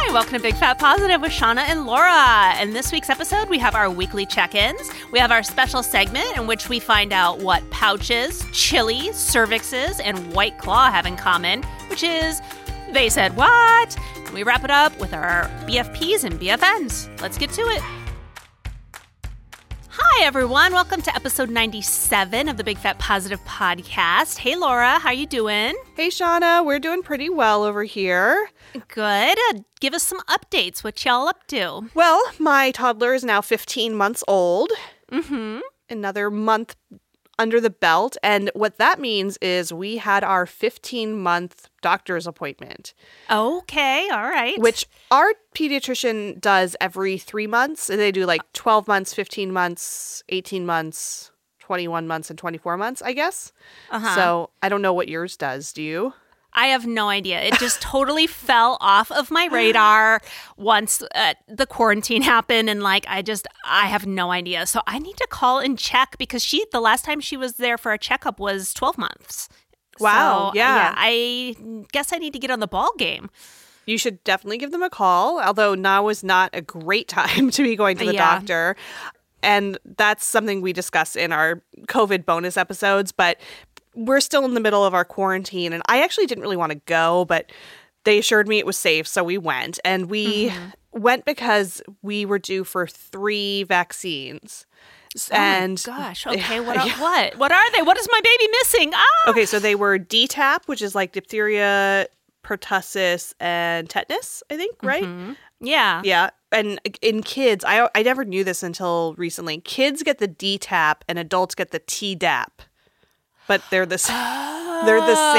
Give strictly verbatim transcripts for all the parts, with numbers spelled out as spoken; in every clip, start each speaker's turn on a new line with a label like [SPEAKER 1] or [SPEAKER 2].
[SPEAKER 1] Hi, welcome to Big Fat Positive with Shauna and Laura. In this week's episode, we have our weekly check-ins. We have our special segment in which we find out what pouches, chili, cervixes, and White Claw have in common, which is, they said what? And we wrap it up with our B F Ps and B F Ns. Let's get to it. Hi, everyone. Welcome to episode ninety-seven of the Big Fat Positive podcast. Hey, Laura. How you doing?
[SPEAKER 2] Hey, Shauna. We're doing pretty well over here.
[SPEAKER 1] Good. Uh, give us some updates. What y'all up to?
[SPEAKER 2] Well, my toddler is now fifteen months old.
[SPEAKER 1] Mm-hmm.
[SPEAKER 2] Another month under the belt. And what that means is we had our fifteen-month doctor's appointment.
[SPEAKER 1] Okay. All right.
[SPEAKER 2] Which our pediatrician does every three months. They do like twelve months, fifteen months, eighteen months, twenty-one months, and twenty-four months, I guess.
[SPEAKER 1] Uh-huh.
[SPEAKER 2] So I don't know what yours does. Do you?
[SPEAKER 1] I have no idea. It just totally fell off of my radar once uh, the quarantine happened, and like I just I have no idea. So I need to call and check because she the last time she was there for a checkup was twelve months.
[SPEAKER 2] Wow.
[SPEAKER 1] So,
[SPEAKER 2] yeah.
[SPEAKER 1] yeah. I guess I need to get on the ball game.
[SPEAKER 2] You should definitely give them a call, although now is not a great time to be going to the
[SPEAKER 1] Yeah.
[SPEAKER 2] doctor. And that's something we discuss in our COVID bonus episodes, but we're still in the middle of our quarantine, and I actually didn't really want to go, but they assured me it was safe, so we went. And we mm-hmm. went because we were due for three vaccines.
[SPEAKER 1] Oh
[SPEAKER 2] and
[SPEAKER 1] my gosh. Okay. What are, what? What are they? What is my baby missing? Ah!
[SPEAKER 2] Okay, so they were D TAP, which is like diphtheria, pertussis, and tetanus, I think, right?
[SPEAKER 1] Mm-hmm. Yeah.
[SPEAKER 2] Yeah. And in kids, I I never knew this until recently. Kids get the D TAP and adults get the T DAP. But they're the
[SPEAKER 1] oh.
[SPEAKER 2] they're the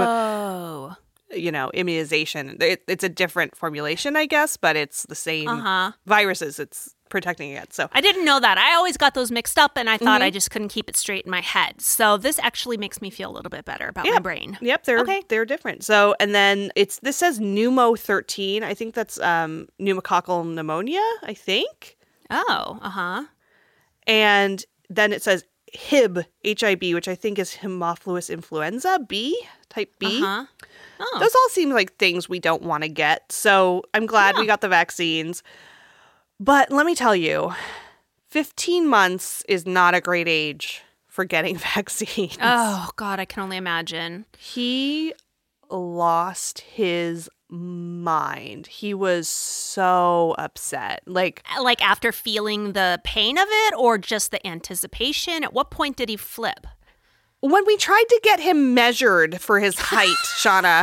[SPEAKER 2] same, you know, immunization. It, it's a different formulation, I guess, but it's the same
[SPEAKER 1] uh-huh.
[SPEAKER 2] viruses it's protecting against. So
[SPEAKER 1] I didn't know that. I always got those mixed up, and I thought
[SPEAKER 2] mm-hmm.
[SPEAKER 1] I just couldn't keep it straight in my head. So this actually makes me feel a little bit better about
[SPEAKER 2] yep.
[SPEAKER 1] my brain.
[SPEAKER 2] Yep, they're
[SPEAKER 1] okay.
[SPEAKER 2] they're different. So and then it's this says pneumo thirteen. I think that's um, pneumococcal pneumonia. I think.
[SPEAKER 1] Oh, uh huh.
[SPEAKER 2] And then it says H I B, H I B, which I think is Haemophilus influenza B, type B.
[SPEAKER 1] Uh-huh. Oh.
[SPEAKER 2] Those all seem like things we don't want to get. So I'm glad
[SPEAKER 1] yeah.
[SPEAKER 2] we got the vaccines. But let me tell you, fifteen months is not a great age for getting vaccines.
[SPEAKER 1] Oh, God, I can only imagine.
[SPEAKER 2] He lost his mind. He was so upset. Like,
[SPEAKER 1] like after feeling the pain of it or just the anticipation? At what point did he flip?
[SPEAKER 2] When we tried to get him measured for his height, Shauna.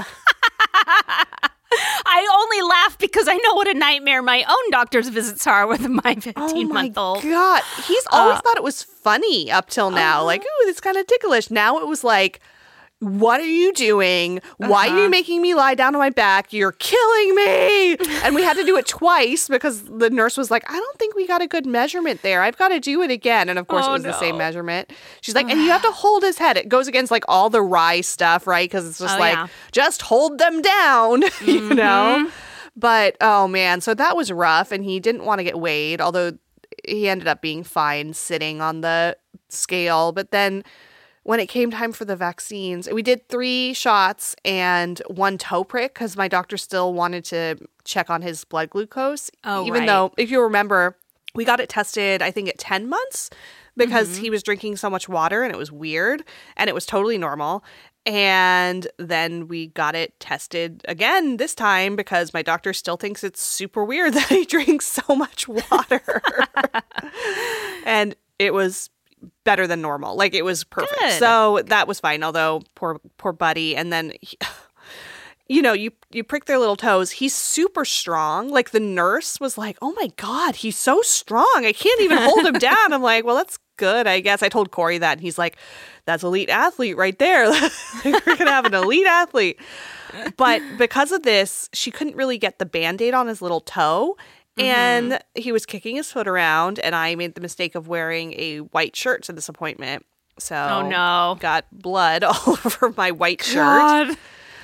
[SPEAKER 1] I only laugh because I know what a nightmare my own doctor's visits are with my fifteen-month-old.
[SPEAKER 2] Oh my God. He's always
[SPEAKER 1] uh,
[SPEAKER 2] thought it was funny up till now. Uh, like, ooh, it's kind of ticklish. Now it was like, what are you doing? Why uh-huh. are you making me lie down on my back? You're killing me. And we had to do it twice because the nurse was like, I don't think we got a good measurement there. I've got to do it again. And of course,
[SPEAKER 1] oh,
[SPEAKER 2] it was
[SPEAKER 1] no.
[SPEAKER 2] the same measurement. She's like, and you have to hold his head. It goes against like all the rye stuff, right? Because it's just
[SPEAKER 1] oh,
[SPEAKER 2] like,
[SPEAKER 1] yeah.
[SPEAKER 2] just hold them down,
[SPEAKER 1] mm-hmm.
[SPEAKER 2] you know? But, oh man, so that was rough. And he didn't want to get weighed, although he ended up being fine sitting on the scale. But then when it came time for the vaccines, we did three shots and one toe prick because my doctor still wanted to check on his blood glucose.
[SPEAKER 1] Oh,
[SPEAKER 2] even
[SPEAKER 1] right.
[SPEAKER 2] though, if you remember, we got it tested, I think, at ten months because
[SPEAKER 1] mm-hmm.
[SPEAKER 2] he was drinking so much water and it was weird and it was totally normal. And then we got it tested again this time because my doctor still thinks it's super weird that he drinks so much water. And it was better than normal. Like, it was perfect.
[SPEAKER 1] Good.
[SPEAKER 2] So that was fine, although poor poor buddy. And then, he, you know, you, you prick their little toes. He's super strong. Like, the nurse was like, oh my God, he's so strong. I can't even hold him down. I'm like, well, that's good, I guess. I told Corey that, and he's like, that's elite athlete right there. We're going to have an elite athlete. But because of this, she couldn't really get the Band-Aid on his little toe. And mm-hmm. he was kicking his foot around, and I made the mistake of wearing a white shirt to this appointment. So
[SPEAKER 1] oh, no.
[SPEAKER 2] got blood all over my white shirt.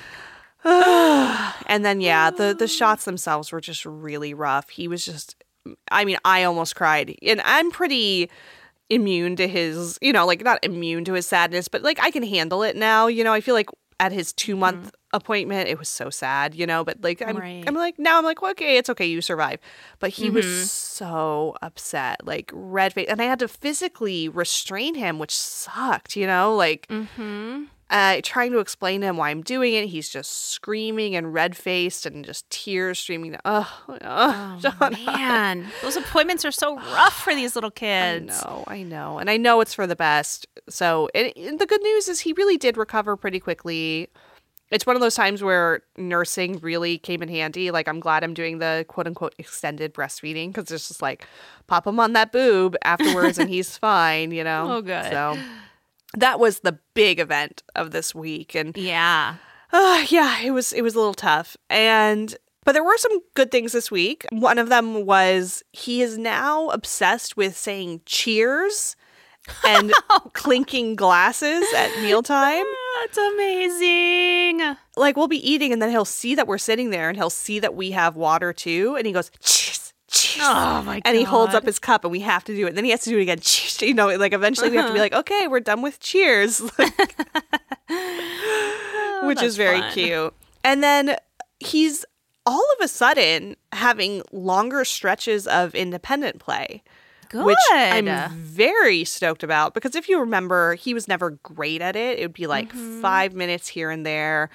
[SPEAKER 2] And then, yeah, the, the shots themselves were just really rough. He was just, I mean, I almost cried. And I'm pretty immune to his, you know, like not immune to his sadness, but like I can handle it now. You know, I feel like at his two month mm-hmm. appointment. It was so sad, you know, but like, I'm,
[SPEAKER 1] right.
[SPEAKER 2] I'm like, now I'm like, well, okay, it's okay. You survive. But he mm-hmm. was so upset, like red face. And I had to physically restrain him, which sucked, you know, like
[SPEAKER 1] mm-hmm.
[SPEAKER 2] uh, trying to explain to him why I'm doing it. He's just screaming and red faced and just tears streaming. Oh, oh,
[SPEAKER 1] oh man. Those appointments are so rough for these little kids.
[SPEAKER 2] I know, I know. And I know it's for the best. So it, it, the good news is he really did recover pretty quickly. It's one of those times where nursing really came in handy. Like, I'm glad I'm doing the quote-unquote extended breastfeeding because it's just like, pop him on that boob afterwards and he's fine, you know?
[SPEAKER 1] Oh, good.
[SPEAKER 2] So that was the big event of this week. And
[SPEAKER 1] yeah.
[SPEAKER 2] Uh, yeah, it was, it was a little tough. And but there were some good things this week. One of them was he is now obsessed with saying cheers and clinking glasses at mealtime.
[SPEAKER 1] That's amazing.
[SPEAKER 2] Like, we'll be eating and then he'll see that we're sitting there and he'll see that we have water too. And he goes, cheers, cheers.
[SPEAKER 1] Oh my God.
[SPEAKER 2] And he holds up his cup and we have to do it. And then he has to do it again. Cheers. You know, like eventually we have to be like, okay, we're done with cheers.
[SPEAKER 1] oh,
[SPEAKER 2] Which is very
[SPEAKER 1] fun.
[SPEAKER 2] cute. And then he's all of a sudden having longer stretches of independent play.
[SPEAKER 1] Good.
[SPEAKER 2] Which I'm very stoked about because if you remember, he was never great at it. It would be like mm-hmm. five minutes here and there.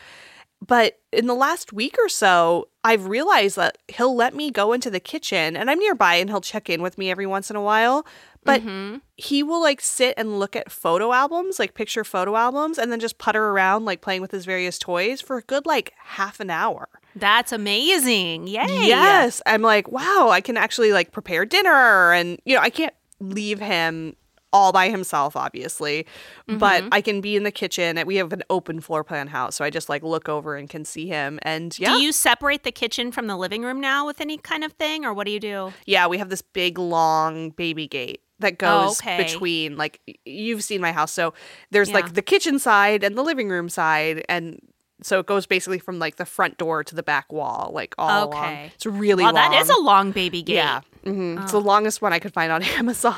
[SPEAKER 2] But in the last week or so, I've realized that he'll let me go into the kitchen and I'm nearby and he'll check in with me every once in a while. But mm-hmm. he will like sit and look at photo albums, like picture photo albums, and then just putter around like playing with his various toys for a good like half an hour.
[SPEAKER 1] That's amazing. Yay.
[SPEAKER 2] Yes. I'm like, wow, I can actually like prepare dinner. And, you know, I can't leave him all by himself, obviously, mm-hmm. but I can be in the kitchen. We have an open floor plan house. So I just like look over and can see him. And yeah.
[SPEAKER 1] Do you separate the kitchen from the living room now with any kind of thing? Or what do you do?
[SPEAKER 2] Yeah, we have this big, long baby gate that goes
[SPEAKER 1] oh, okay.
[SPEAKER 2] between, like, you've seen my house. So there's
[SPEAKER 1] yeah.
[SPEAKER 2] like the kitchen side and the living room side. And so it goes basically from like the front door to the back wall, like all
[SPEAKER 1] okay.
[SPEAKER 2] along. It's really
[SPEAKER 1] well,
[SPEAKER 2] long.
[SPEAKER 1] That is a long baby gate.
[SPEAKER 2] Yeah. Mm-hmm.
[SPEAKER 1] Oh.
[SPEAKER 2] It's the longest one I could find on Amazon.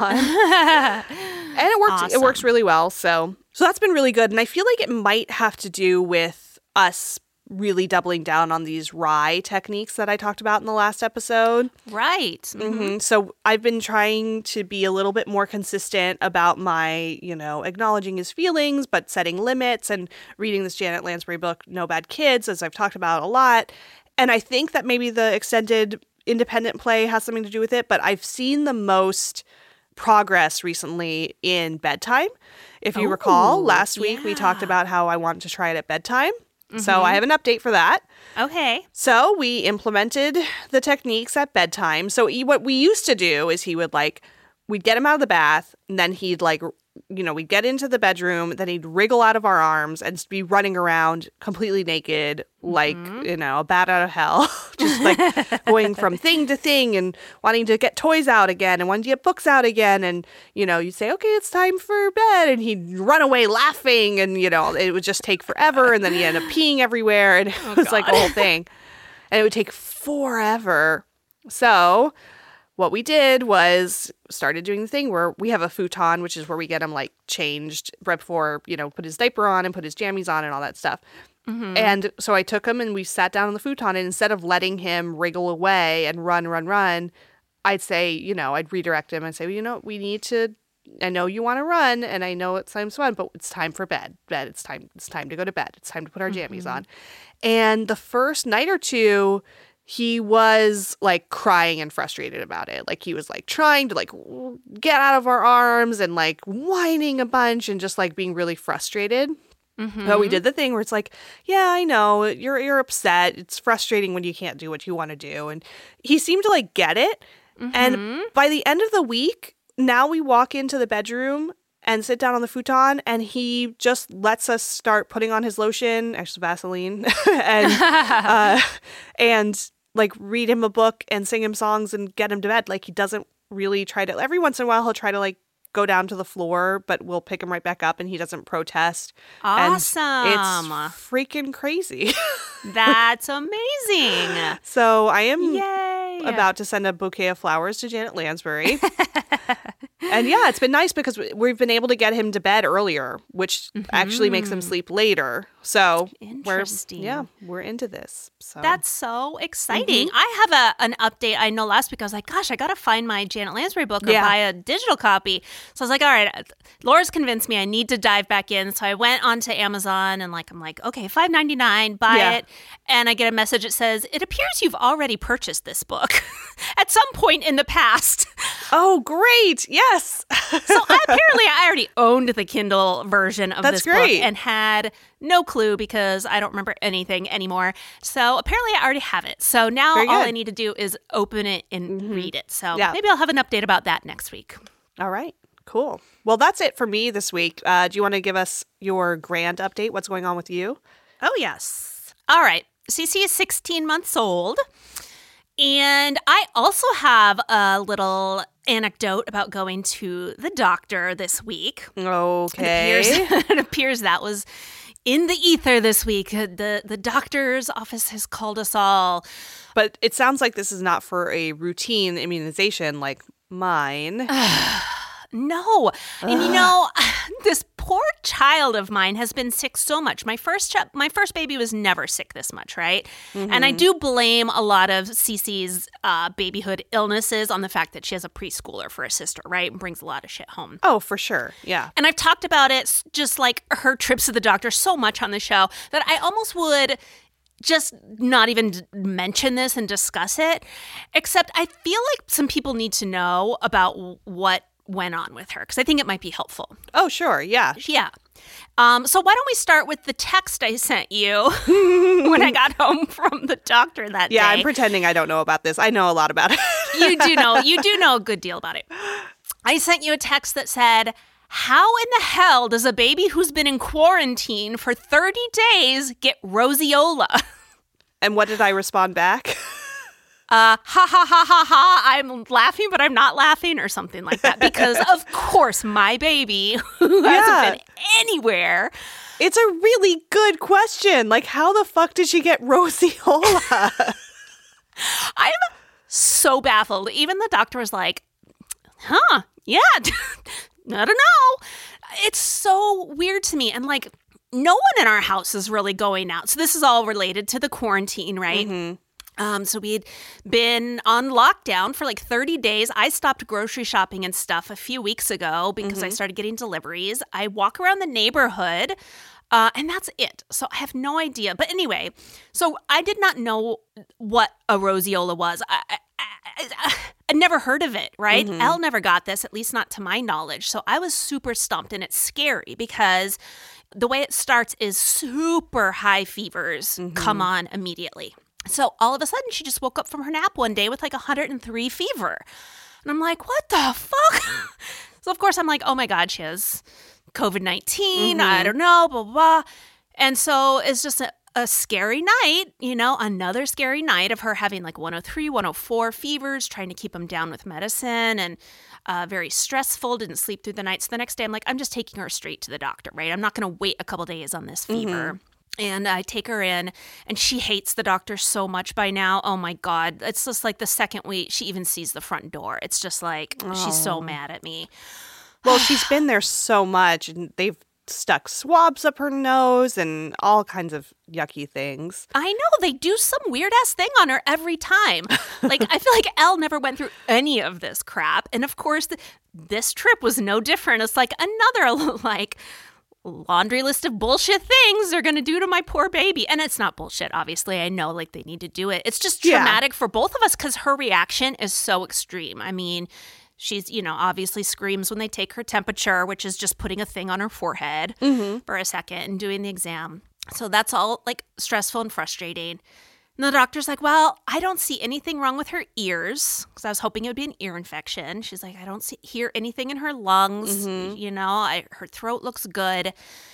[SPEAKER 2] And it works
[SPEAKER 1] awesome.
[SPEAKER 2] It works really well. So so that's been really good. And I feel like it might have to do with us really doubling down on these rye techniques that I talked about in the last episode.
[SPEAKER 1] Right. Mm-hmm.
[SPEAKER 2] Mm-hmm. So I've been trying to be a little bit more consistent about my, you know, acknowledging his feelings, but setting limits and reading this Janet Lansbury book, No Bad Kids, as I've talked about a lot. And I think that maybe the extended independent play has something to do with it, but I've seen the most progress recently in bedtime. If you
[SPEAKER 1] Ooh,
[SPEAKER 2] recall, last week
[SPEAKER 1] yeah.
[SPEAKER 2] we talked about how I wanted to try it at bedtime. Mm-hmm. So I have an update for that.
[SPEAKER 1] Okay.
[SPEAKER 2] So we implemented the techniques at bedtime. So he, what we used to do is he would like, we'd get him out of the bath and then he'd like, you know, we'd get into the bedroom, then he'd wriggle out of our arms and be running around completely naked, like, mm-hmm. you know, a bat out of hell, just like going from thing to thing and wanting to get toys out again and wanting to get books out again. And, you know, you'd say, okay, it's time for bed. And he'd run away laughing and, you know, it would just take forever. And then he'd end up peeing everywhere. And it oh, was God. like a whole thing. And it would take forever. So what we did was started doing the thing where we have a futon, which is where we get him like changed right before, you know, put his diaper on and put his jammies on and all that stuff. Mm-hmm. And so I took him and we sat down on the futon, and instead of letting him wriggle away and run, run, run, I'd say, you know, I'd redirect him and say, well, you know, we need to, I know you want to run and I know it's time to fun, but it's time for bed. Bed. It's time. It's time to go to bed. It's time to put our jammies mm-hmm. on. And the first night or two, he was like crying and frustrated about it. Like he was like trying to like get out of our arms and like whining a bunch and just like being really frustrated. Mm-hmm. But we did the thing where it's like, yeah, I know you're you're upset. It's frustrating when you can't do what you want to do. And he seemed to like get it. Mm-hmm. And by the end of the week, now we walk into the bedroom and sit down on the futon, and he just lets us start putting on his lotion, actually Vaseline, and uh, and like read him a book and sing him songs and get him to bed. Like he doesn't really try to, every once in a while he'll try to like go down to the floor, but we'll pick him right back up and he doesn't protest.
[SPEAKER 1] Awesome.
[SPEAKER 2] And it's freaking crazy.
[SPEAKER 1] That's amazing.
[SPEAKER 2] So I am
[SPEAKER 1] Yay.
[SPEAKER 2] about to send a bouquet of flowers to Janet Lansbury. And yeah, it's been nice because we- we've been able to get him to bed earlier, which mm-hmm. actually makes him sleep later. So
[SPEAKER 1] Interesting.
[SPEAKER 2] We're, yeah, we're into this. So
[SPEAKER 1] That's so exciting. Mm-hmm. I have a an update. I know last week I was like, gosh, I got to find my Janet Lansbury book or yeah. buy a digital copy. So I was like, all right, Laura's convinced me I need to dive back in. So I went onto Amazon and like I'm like, okay, five ninety-nine, buy yeah. it. And I get a message that says, it appears you've already purchased this book at some point in the past.
[SPEAKER 2] Oh, great. Yes.
[SPEAKER 1] So I, apparently I already owned the Kindle version of
[SPEAKER 2] That's
[SPEAKER 1] this
[SPEAKER 2] great.
[SPEAKER 1] book and had no clue because I don't remember anything anymore. So apparently I already have it. So now all I need to do is open it and mm-hmm. read it. So yeah. maybe I'll have an update about that next week.
[SPEAKER 2] All right. Cool. Well, that's it for me this week. Uh, do you want to give us your grand update? What's going on with you?
[SPEAKER 1] Oh, yes. All right. Cece is sixteen months old. And I also have a little anecdote about going to the doctor this week.
[SPEAKER 2] Okay.
[SPEAKER 1] It appears, it appears that was in the ether this week. The, the doctor's office has called us all.
[SPEAKER 2] But it sounds like this is not for a routine immunization like mine.
[SPEAKER 1] No. And you know, this poor child of mine has been sick so much. My first ch- my first baby was never sick this much, right? Mm-hmm. And I do blame a lot of Cece's uh, babyhood illnesses on the fact that she has a preschooler for a sister, right? And brings a lot of shit home.
[SPEAKER 2] Oh, for sure. Yeah.
[SPEAKER 1] And I've talked about it, just like her trips to the doctor, so much on the show that I almost would just not even mention this and discuss it. Except I feel like some people need to know about what went on with her because I think it might be helpful.
[SPEAKER 2] Oh, sure. Yeah.
[SPEAKER 1] Yeah. Um, so why don't we start with the text I sent you when I got home from the doctor that
[SPEAKER 2] yeah,
[SPEAKER 1] day. Yeah,
[SPEAKER 2] I'm pretending I don't know about this. I know a lot about it.
[SPEAKER 1] You do know. You do know a good deal about it. I sent you a text that said, how in the hell does a baby who's been in quarantine for thirty days get roseola?
[SPEAKER 2] And what did I respond back?
[SPEAKER 1] Uh, ha, ha, ha, ha, ha, I'm laughing, but I'm not laughing or something like that. Because, of course, my baby, who
[SPEAKER 2] yeah.
[SPEAKER 1] hasn't been anywhere.
[SPEAKER 2] It's a really good question. Like, how the fuck did she get roseola?
[SPEAKER 1] I'm so baffled. Even the doctor was like, huh, yeah, I don't know. It's so weird to me. And, like, no one in our house is really going out. So this is all related to the quarantine, right? Mm-hmm. Um, so we had been on lockdown for like thirty days. I stopped grocery shopping and stuff a few weeks ago because mm-hmm. I started getting deliveries. I walk around the neighborhood uh, and that's it. So I have no idea. But anyway, so I did not know what a roseola was. I, I, I, I never heard of it, right? Mm-hmm. Elle never got this, at least not to my knowledge. So I was super stumped and it's scary because the way it starts is super high fevers mm-hmm. come on immediately. So all of a sudden, she just woke up from her nap one day with like one hundred three fever. And I'm like, what the fuck? So, of course, I'm like, oh, my God, she has covid nineteen. Mm-hmm. I don't know, blah, blah, blah. And so it's just a, a scary night, you know, another scary night of her having like one oh three, one oh four fevers, trying to keep them down with medicine and uh, very stressful, didn't sleep through the night. So the next day, I'm like, I'm just taking her straight to the doctor, right? I'm not going to wait a couple days on this fever. Mm-hmm. And I take her in, and she hates the doctor so much by now. Oh, my God. It's just like the second week she even sees the front door. It's just like oh. she's so mad at me.
[SPEAKER 2] Well, she's been there so much, and they've stuck swabs up her nose and all kinds of yucky things.
[SPEAKER 1] I know. They do some weird-ass thing on her every time. Like, I feel like Elle never went through any of this crap. And, of course, th- this trip was no different. It's like another, like... laundry list of bullshit things they're going to do to my poor baby. And it's not bullshit, obviously. I know, like, they need to do it. It's just traumatic yeah. for both of us because her reaction is so extreme. I mean, she's, you know, obviously screams when they take her temperature, which is just putting a thing on her forehead mm-hmm. for a second and doing the exam. So that's all, like, stressful and frustrating. And the doctor's like, well, I don't see anything wrong with her ears because I was hoping it would be an ear infection. She's like, I don't see, hear anything in her lungs. Mm-hmm. You know, I, her throat looks good.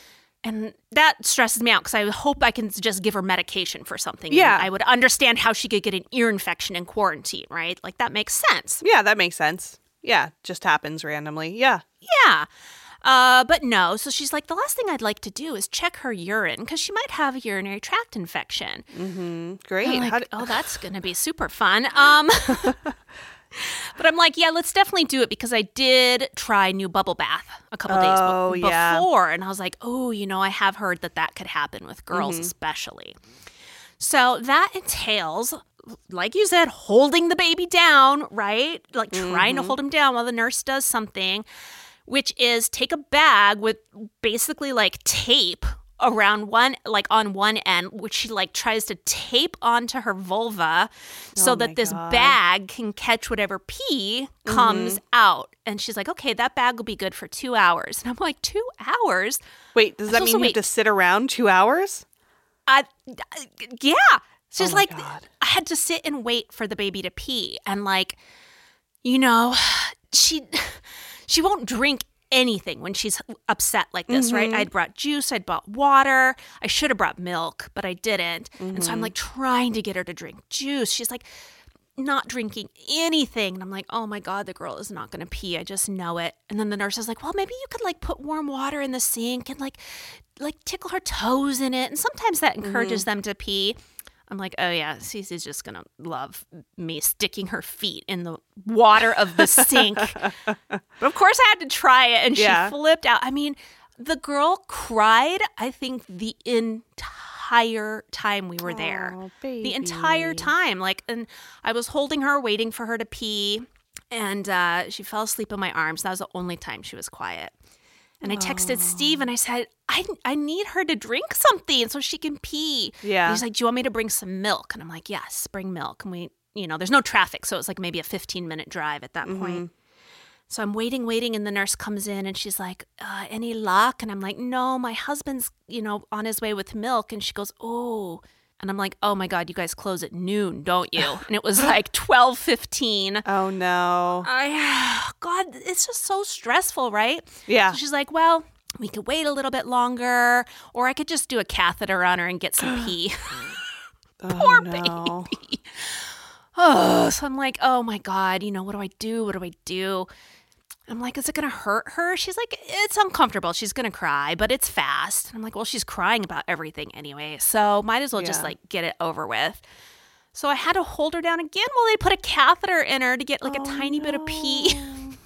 [SPEAKER 1] And that stresses me out because I hope I can just give her medication for something.
[SPEAKER 2] Yeah.
[SPEAKER 1] And I would understand how she could get an ear infection in quarantine, right? Like, that makes sense.
[SPEAKER 2] Yeah, that makes sense. Yeah, just happens randomly. Yeah.
[SPEAKER 1] Yeah. Uh, but no, so she's like, the last thing I'd like to do is check her urine because she might have a urinary tract infection.
[SPEAKER 2] Mm-hmm. Great.
[SPEAKER 1] Like, d- oh, that's going to be super fun. Um, But I'm like, yeah, let's definitely do it because I did try new bubble bath a couple days
[SPEAKER 2] Oh,
[SPEAKER 1] be-
[SPEAKER 2] yeah.
[SPEAKER 1] before. And I was like, oh, you know, I have heard that that could happen with girls
[SPEAKER 2] Mm-hmm.
[SPEAKER 1] especially. So that entails, like you said, holding the baby down, right? Like trying
[SPEAKER 2] Mm-hmm.
[SPEAKER 1] to hold him down while the nurse does something, which is take a bag with basically like tape around one, like on one end, which she like tries to tape onto her vulva so
[SPEAKER 2] Oh
[SPEAKER 1] that
[SPEAKER 2] my
[SPEAKER 1] this
[SPEAKER 2] God.
[SPEAKER 1] bag can catch whatever pee comes
[SPEAKER 2] Mm-hmm.
[SPEAKER 1] out. And she's like, okay, that bag will be good for two hours. And I'm like, two hours?
[SPEAKER 2] Wait, does that
[SPEAKER 1] So-
[SPEAKER 2] mean
[SPEAKER 1] so
[SPEAKER 2] you
[SPEAKER 1] wait.
[SPEAKER 2] have to sit around two hours?
[SPEAKER 1] I, yeah. She's
[SPEAKER 2] Oh my
[SPEAKER 1] like,
[SPEAKER 2] God.
[SPEAKER 1] I had to sit and wait for the baby to pee. And like, you know, she she won't drink anything when she's upset like this, right?
[SPEAKER 2] Mm-hmm.
[SPEAKER 1] I'd brought juice, I'd bought water. I should have brought milk, but I didn't. And
[SPEAKER 2] Mm-hmm.
[SPEAKER 1] so I'm like trying to get her to drink juice. She's like not drinking anything. And I'm like, oh my God, the girl is not going to pee. I just know it. And then the nurse is like, well, maybe you could like put warm water in the sink and like like tickle her toes in it. And sometimes that encourages
[SPEAKER 2] Mm-hmm.
[SPEAKER 1] them to pee. I'm like, oh yeah, Cece's just going to love me sticking her feet in the water of the sink. But of course I had to try it and
[SPEAKER 2] Yeah.
[SPEAKER 1] she flipped out. I mean, the girl cried, I think, the entire time we were there.
[SPEAKER 2] Oh,
[SPEAKER 1] The entire
[SPEAKER 2] baby.
[SPEAKER 1] time. Like, and I was holding her, waiting for her to pee, and uh, she fell asleep in my arms. That was the only time she was quiet. And I texted Steve and I said, I, I need her to drink something so she can pee.
[SPEAKER 2] Yeah.
[SPEAKER 1] And he's like, do you want me to bring some milk? And I'm like, yes, bring milk. And we, you know, there's no traffic. So it's like maybe a fifteen minute drive at that point. So I'm waiting, waiting. And the nurse comes in and she's like, uh, any luck? And I'm like, no, my husband's, you know, on his way with milk. And she goes, oh. And I'm like, oh my God, you guys close at noon, don't you? And it was like twelve fifteen.
[SPEAKER 2] Oh no.
[SPEAKER 1] I, God, it's just so stressful, right?
[SPEAKER 2] Yeah.
[SPEAKER 1] So she's like, well, we could wait a little bit longer, or I could just do a catheter on her and get some pee. Poor
[SPEAKER 2] oh, no.
[SPEAKER 1] baby. Oh, so I'm like, oh my God, you know, what do I do? What do I do? I'm like, is it going to hurt her? She's like, it's uncomfortable. She's going to cry, but it's fast. I'm like, well, she's crying about everything anyway. So might as well just
[SPEAKER 2] Yeah.
[SPEAKER 1] like get it over with. So I had to hold her down again while they put a catheter in her to get like a tiny bit of pee.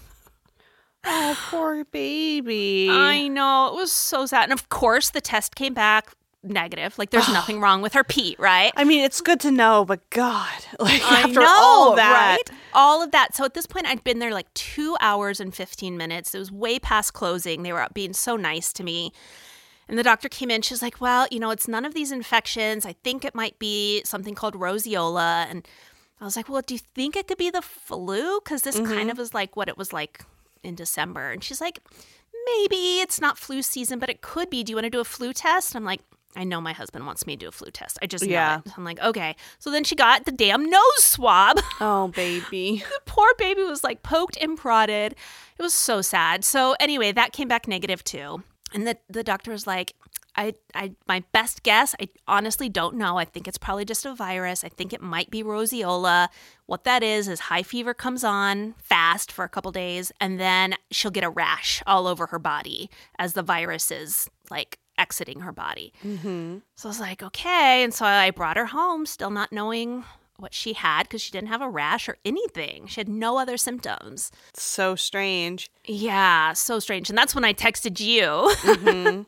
[SPEAKER 2] Oh, poor baby.
[SPEAKER 1] I know. It was so sad. And of course, the test came back negative. Like there's nothing wrong with her pee, right?
[SPEAKER 2] I mean, it's good to know, but God, like
[SPEAKER 1] I
[SPEAKER 2] after
[SPEAKER 1] know,
[SPEAKER 2] all that.
[SPEAKER 1] right? All of that. So at this point, I'd been there like two hours and fifteen minutes. It was way past closing. They were being so nice to me. And the doctor came in. She's like, well, you know, it's none of these infections. I think it might be something called roseola. And I was like, well, do you think it could be the flu? Because this kind of was like what it was like in December. And she's like, maybe it's not flu season, but it could be. Do you want to do a flu test? I'm like, I know my husband wants me to do a flu test. I just know
[SPEAKER 2] Yeah.
[SPEAKER 1] it. I'm like, okay. So then she got the damn nose swab.
[SPEAKER 2] Oh, baby.
[SPEAKER 1] The poor baby was like poked and prodded. It was so sad. So anyway, that came back negative too. And the, the doctor was like, I, I, my best guess, I honestly don't know. I think it's probably just a virus. I think it might be roseola. What that is, is high fever comes on fast for a couple days, and then she'll get a rash all over her body as the virus is like exiting her body.
[SPEAKER 2] Mm-hmm.
[SPEAKER 1] So I was like, okay. And so I brought her home, still not knowing what she had because she didn't have a rash or anything. She had no other symptoms.
[SPEAKER 2] So strange.
[SPEAKER 1] Yeah, so strange. And that's when I texted you.
[SPEAKER 2] Mm-hmm.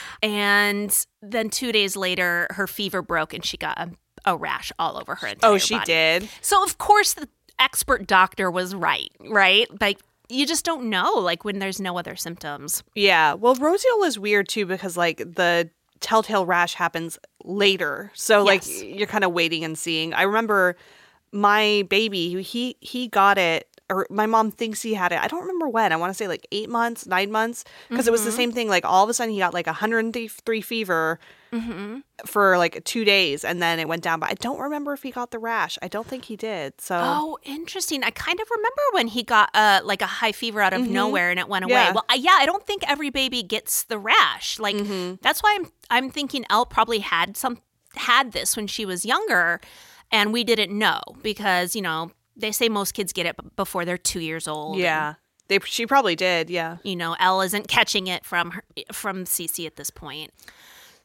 [SPEAKER 1] And then two days later, her fever broke and she got a, a rash all over her entire
[SPEAKER 2] Oh, she
[SPEAKER 1] body.
[SPEAKER 2] did.
[SPEAKER 1] So, of course, the expert doctor was right, right? Like, you just don't know, like, when there's no other symptoms.
[SPEAKER 2] Yeah. Well, roseola is weird too because like the telltale rash happens later. So like
[SPEAKER 1] Yes.
[SPEAKER 2] you're kind of waiting and seeing. I remember my baby, he he got it, or my mom thinks he had it. I don't remember when. I want to say like eight months, nine months, because it was the
[SPEAKER 1] Mm-hmm.
[SPEAKER 2] same thing. Like all of a sudden he got like one hundred three fever
[SPEAKER 1] Mm-hmm.
[SPEAKER 2] for like two days, and then it went down. But I don't remember if he got the rash. I don't think he did. So
[SPEAKER 1] Oh, interesting. I kind of remember when he got uh, like a high fever out of nowhere and it went away.
[SPEAKER 2] Yeah.
[SPEAKER 1] Well, I, yeah, I don't think every baby gets the rash. Like that's why I'm I'm thinking Elle probably had some had this when she was younger, and we didn't know because you know they say most kids get it b- before they're two years old. and,
[SPEAKER 2] yeah, they she probably did. Yeah.
[SPEAKER 1] you know, Elle isn't catching it from her, from Cece at this point.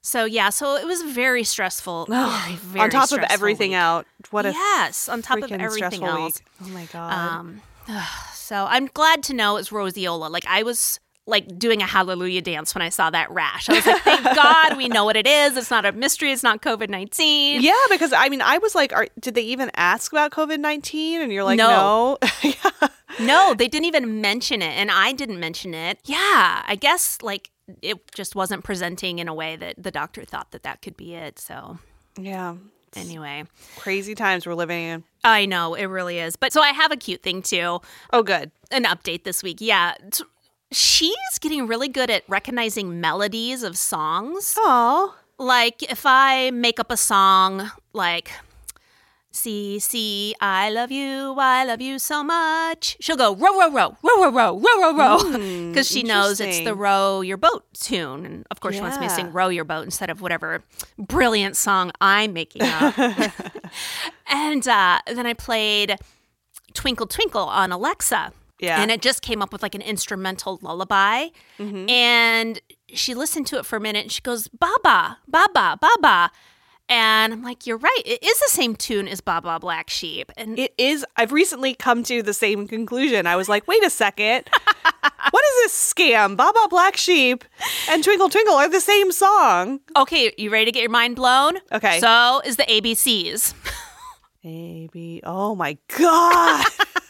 [SPEAKER 1] So, yeah, so it was very stressful. Very, very
[SPEAKER 2] on top of
[SPEAKER 1] stressful
[SPEAKER 2] everything
[SPEAKER 1] week.
[SPEAKER 2] out. What a
[SPEAKER 1] Yes, on top of
[SPEAKER 2] freaking
[SPEAKER 1] everything
[SPEAKER 2] stressful
[SPEAKER 1] else.
[SPEAKER 2] week. Oh, my God.
[SPEAKER 1] Um, so I'm glad to know it's roseola. Like, I was like doing a hallelujah dance when I saw that rash. I was like, thank God we know what it is. It's not a mystery. It's not COVID nineteen.
[SPEAKER 2] Yeah, because, I mean, I was like, are, did they even ask about COVID nineteen? And you're like, no.
[SPEAKER 1] No.
[SPEAKER 2] yeah.
[SPEAKER 1] No, they didn't even mention it. And I didn't mention it. Yeah, I guess, like, it just wasn't presenting in a way that the doctor thought that that could be it. So,
[SPEAKER 2] Yeah.
[SPEAKER 1] anyway.
[SPEAKER 2] Crazy times we're living in.
[SPEAKER 1] I know, it really is. But so I have a cute thing, too.
[SPEAKER 2] Oh, good.
[SPEAKER 1] An update this week. Yeah. T- She's getting really good at recognizing melodies of songs.
[SPEAKER 2] Oh.
[SPEAKER 1] Like, if I make up a song, like, C C, I love you, I love you so much, she'll go, row, row, row, row, row, row, row, row, row.
[SPEAKER 2] Mm,
[SPEAKER 1] Because she knows it's the
[SPEAKER 2] interesting.
[SPEAKER 1] row your boat tune. And, of course, she wants me to
[SPEAKER 2] Yeah.
[SPEAKER 1] sing row your boat instead of whatever brilliant song I'm making up. And uh, then I played Twinkle, Twinkle on Alexa.
[SPEAKER 2] Yeah.
[SPEAKER 1] And it just came up with like an instrumental lullaby.
[SPEAKER 2] Mhm.
[SPEAKER 1] And she listened to it for a minute and she goes, Baba, Baba, Baba. And I'm like, you're right. It is the same tune as Baba Black Sheep. And
[SPEAKER 2] It is. I've recently come to the same conclusion. I was like, wait a second. What is this scam? Baba Black Sheep and Twinkle Twinkle are the same song.
[SPEAKER 1] okay, you ready to get your mind blown?
[SPEAKER 2] Okay.
[SPEAKER 1] So is the A B Cs.
[SPEAKER 2] A B. Oh my God.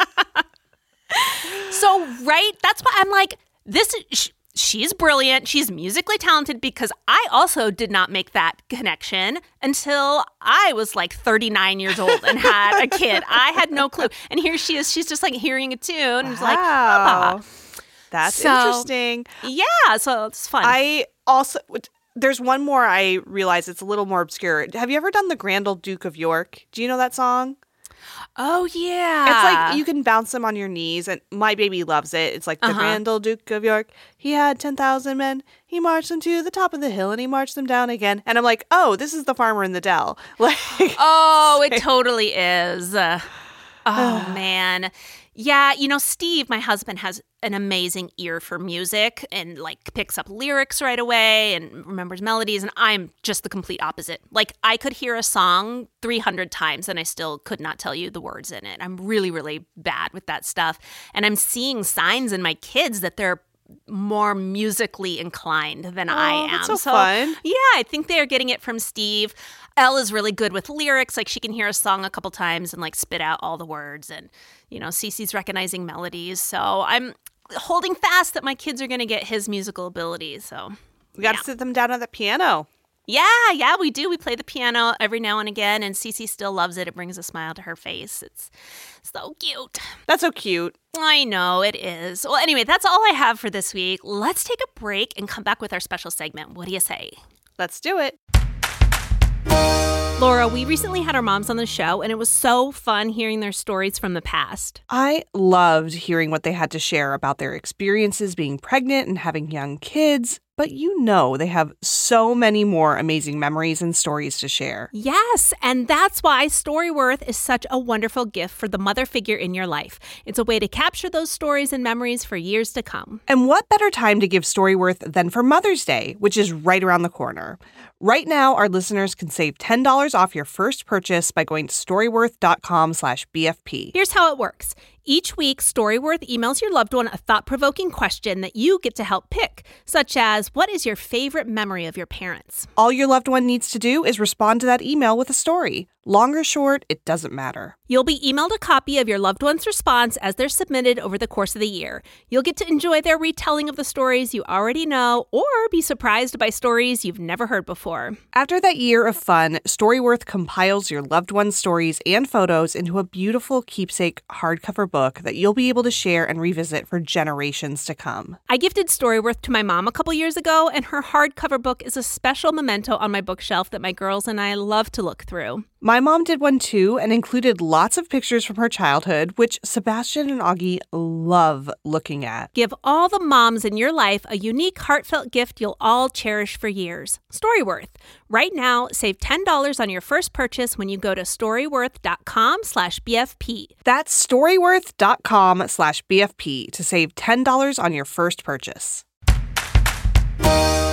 [SPEAKER 1] So, right? That's why I'm like, this is. Sh- She's brilliant. She's musically talented because I also did not make that connection until I was like thirty-nine years old and had a kid. I had no clue. And here she is. She's just like hearing a tune and it's like, Papa.
[SPEAKER 2] That's
[SPEAKER 1] So-
[SPEAKER 2] interesting.
[SPEAKER 1] Yeah, so it's fun.
[SPEAKER 2] I also, there's one more I realize it's a little more obscure. Have you ever done the Grand Old Duke of York? Do you know that song?
[SPEAKER 1] oh, yeah.
[SPEAKER 2] It's like you can bounce them on your knees, and my baby loves it. It's like the
[SPEAKER 1] Uh-huh.
[SPEAKER 2] Grand Old Duke of York. He had ten thousand men. He marched them to the top of the hill, and he marched them down again. And I'm like, oh, this is the Farmer in the Dell. Like,
[SPEAKER 1] Oh, it totally is. Uh, oh, man. Yeah, you know, Steve, my husband, has an amazing ear for music and like picks up lyrics right away and remembers melodies. And I'm just the complete opposite. Like I could hear a song three hundred times and I still could not tell you the words in it. I'm really, really bad with that stuff. And I'm seeing signs in my kids that they're more musically inclined than I am.
[SPEAKER 2] that's so fun.
[SPEAKER 1] Yeah, I think they're getting it from Steve. Elle is really good with lyrics. Like she can hear a song a couple times and like spit out all the words. And, you know, Cece's recognizing melodies. So I'm holding fast that my kids are going to get his musical abilities. So
[SPEAKER 2] we got to
[SPEAKER 1] yeah.
[SPEAKER 2] sit them down at the piano.
[SPEAKER 1] Yeah, yeah, we do. We play the piano every now and again. And Cece still loves it. It brings a smile to her face. It's so cute.
[SPEAKER 2] That's so cute.
[SPEAKER 1] I know it is. Well, anyway, that's all I have for this week. Let's take a break and come back with our special segment. What do you say?
[SPEAKER 2] Let's do it.
[SPEAKER 1] Laura, we recently had our moms on the show, and it was so fun hearing their stories from the past.
[SPEAKER 2] I loved hearing what they had to share about their experiences being pregnant and having young kids. But you know they have so many more amazing memories and stories to share.
[SPEAKER 1] Yes, and that's why Storyworth is such a wonderful gift for the mother figure in your life. It's a way to capture those stories and memories for years to come.
[SPEAKER 2] And what better time to give Storyworth than for Mother's Day, which is right around the corner. Right now, our listeners can save ten dollars off your first purchase by going to storyworth.com slash BFP.
[SPEAKER 1] Here's how it works. Each week, Storyworth emails your loved one a thought-provoking question that you get to help pick, such as, what is your favorite memory of your parents?
[SPEAKER 2] All your loved one needs to do is respond to that email with a story. Long or short, it doesn't matter.
[SPEAKER 1] You'll be emailed a copy of your loved one's response as they're submitted over the course of the year. You'll get to enjoy their retelling of the stories you already know or be surprised by stories you've never heard before.
[SPEAKER 2] After that year of fun, Storyworth compiles your loved one's stories and photos into a beautiful keepsake hardcover book that you'll be able to share and revisit for generations to come.
[SPEAKER 1] I gifted Storyworth to my mom a couple years ago, and her hardcover book is a special memento on my bookshelf that my girls and I love to look through.
[SPEAKER 2] My mom did one too and included lots of pictures from her childhood, which Sebastian and Augie love looking at.
[SPEAKER 1] Give all the moms in your life a unique, heartfelt gift you'll all cherish for years. Storyworth. Right now, save ten dollars on your first purchase when you go to storyworth.com slash BFP.
[SPEAKER 2] That's storyworth.com slash BFP to save ten dollars on your first purchase.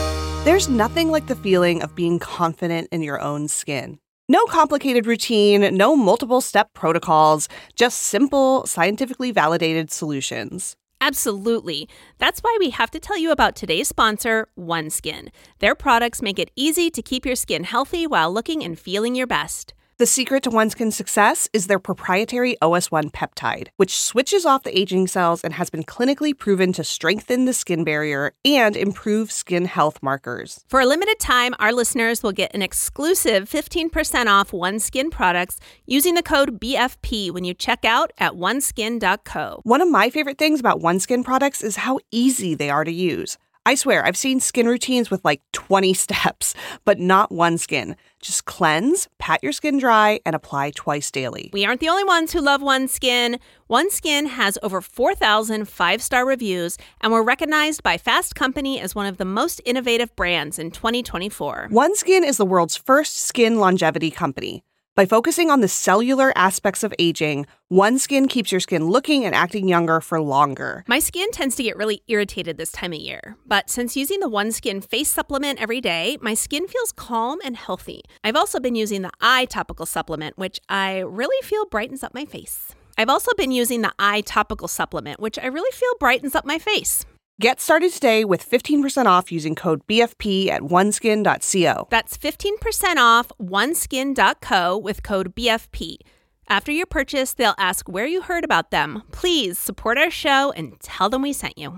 [SPEAKER 2] There's nothing like the feeling of being confident in your own skin. No complicated routine, no multiple step protocols, just simple, scientifically validated solutions.
[SPEAKER 1] Absolutely. That's why we have to tell you about today's sponsor, OneSkin. Their products make it easy to keep your skin healthy while looking and feeling your best.
[SPEAKER 2] The secret to OneSkin's success is their proprietary O S one peptide, which switches off the aging cells and has been clinically proven to strengthen the skin barrier and improve skin health markers.
[SPEAKER 1] For a limited time, our listeners will get an exclusive fifteen percent off OneSkin products using the code B F P when you check out at one skin dot co.
[SPEAKER 2] One of my favorite things about OneSkin products is how easy they are to use. I swear, I've seen skin routines with like twenty steps, but not OneSkin. Just cleanse, pat your skin dry, and apply twice daily.
[SPEAKER 1] We aren't the only ones who love OneSkin. OneSkin has over four thousand five-star reviews and were recognized by Fast Company as one of the most innovative brands in twenty twenty-four.
[SPEAKER 2] OneSkin is the world's first skin longevity company. By focusing on the cellular aspects of aging, OneSkin keeps your skin looking and acting younger for longer.
[SPEAKER 1] My skin tends to get really irritated this time of year, but since using the OneSkin face supplement every day, my skin feels calm and healthy. I've also been using the eye topical supplement, which I really feel brightens up my face. I've also been using the eye topical supplement, which I really feel brightens up my face.
[SPEAKER 2] Get started today with fifteen percent off using code B F P at one skin dot co.
[SPEAKER 1] That's fifteen percent off one skin dot co with code B F P. After your purchase, they'll ask where you heard about them. Please support our show and tell them we sent you.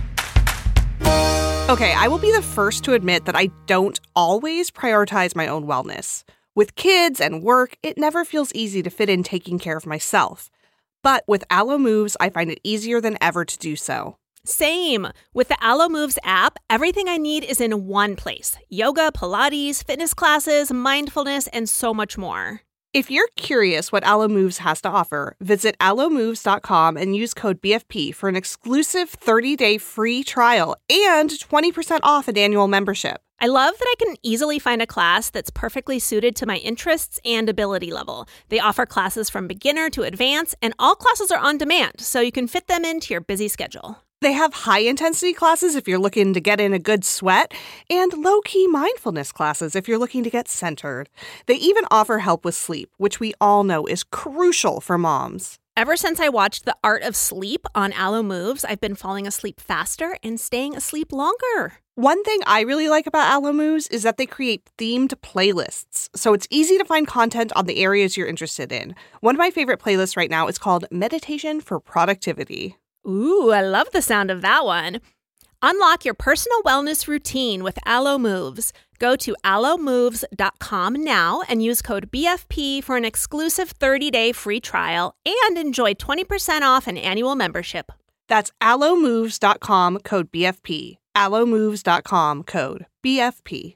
[SPEAKER 2] Okay, I will be the first to admit that I don't always prioritize my own wellness. With kids and work, it never feels easy to fit in taking care of myself. But with Alo Moves, I find it easier than ever to do so.
[SPEAKER 1] Same. With the Alo Moves app, everything I need is in one place. Yoga, Pilates, fitness classes, mindfulness, and so much more.
[SPEAKER 2] If you're curious what Alo Moves has to offer, visit alo moves dot com and use code B F P for an exclusive thirty-day free trial and twenty percent off an annual membership.
[SPEAKER 1] I love that I can easily find a class that's perfectly suited to my interests and ability level. They offer classes from beginner to advanced, and all classes are on demand, so you can fit them into your busy schedule.
[SPEAKER 2] They have high-intensity classes if you're looking to get in a good sweat, and low-key mindfulness classes if you're looking to get centered. They even offer help with sleep, which we all know is crucial for moms.
[SPEAKER 1] Ever since I watched The Art of Sleep on Alo Moves, I've been falling asleep faster and staying asleep longer.
[SPEAKER 2] One thing I really like about Alo Moves is that they create themed playlists, so it's easy to find content on the areas you're interested in. One of my favorite playlists right now is called Meditation for Productivity.
[SPEAKER 1] Ooh, I love the sound of that one. Unlock your personal wellness routine with Alo Moves. Go to alo moves dot com now and use code B F P for an exclusive thirty-day free trial and enjoy twenty percent off an annual membership.
[SPEAKER 2] That's alo moves dot com, code B F P. alo moves dot com, code B F P.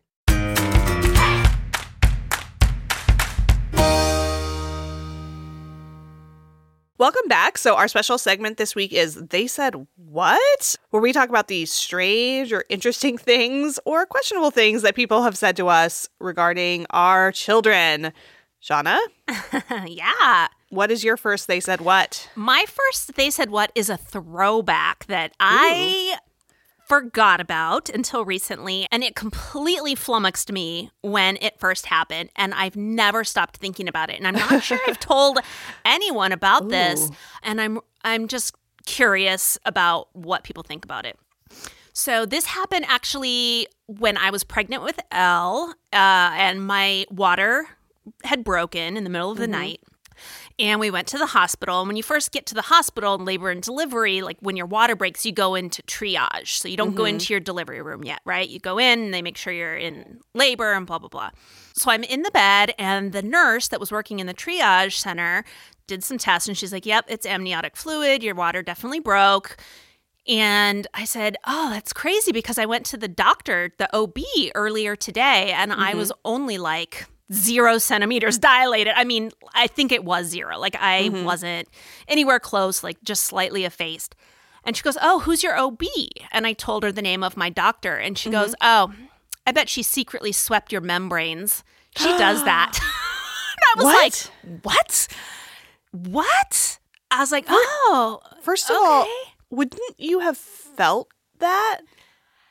[SPEAKER 2] Welcome back. So our special segment this week is They Said What? Where we talk about the strange or interesting things or questionable things that people have said to us regarding our children. Shauna?
[SPEAKER 1] Yeah.
[SPEAKER 2] What is your first They Said What?
[SPEAKER 1] My first They Said What is a throwback that I forgot about until recently, and it completely flummoxed me when it first happened, and I've never stopped thinking about it. And I'm not sure I've told anyone about
[SPEAKER 2] Ooh.
[SPEAKER 1] this, and I'm I'm just curious about what people think about it. So this happened actually when I was pregnant with Elle, uh, and my water had broken in the middle of the mm-hmm. night. And we went to the hospital. And when you first get to the hospital in labor and delivery, like when your water breaks, you go into triage. So you don't mm-hmm. go into your delivery room yet, right? You go in and they make sure you're in labor and blah, blah, blah. So I'm in the bed and the nurse that was working in the triage center did some tests. And she's like, yep, it's amniotic fluid. Your water definitely broke. And I said, oh, that's crazy because I went to the doctor, the O B, earlier today. And mm-hmm. I was only like zero centimeters dilated. I mean, I think it was zero. Like I mm-hmm. wasn't anywhere close, like just slightly effaced. And she goes, oh, who's your O B? And I told her the name of my doctor. And she mm-hmm. goes, oh, I bet she secretly swept your membranes. She does that. And I was
[SPEAKER 2] what?
[SPEAKER 1] like, what? What? I was like, oh,
[SPEAKER 2] first of
[SPEAKER 1] okay.
[SPEAKER 2] all, wouldn't you have felt that?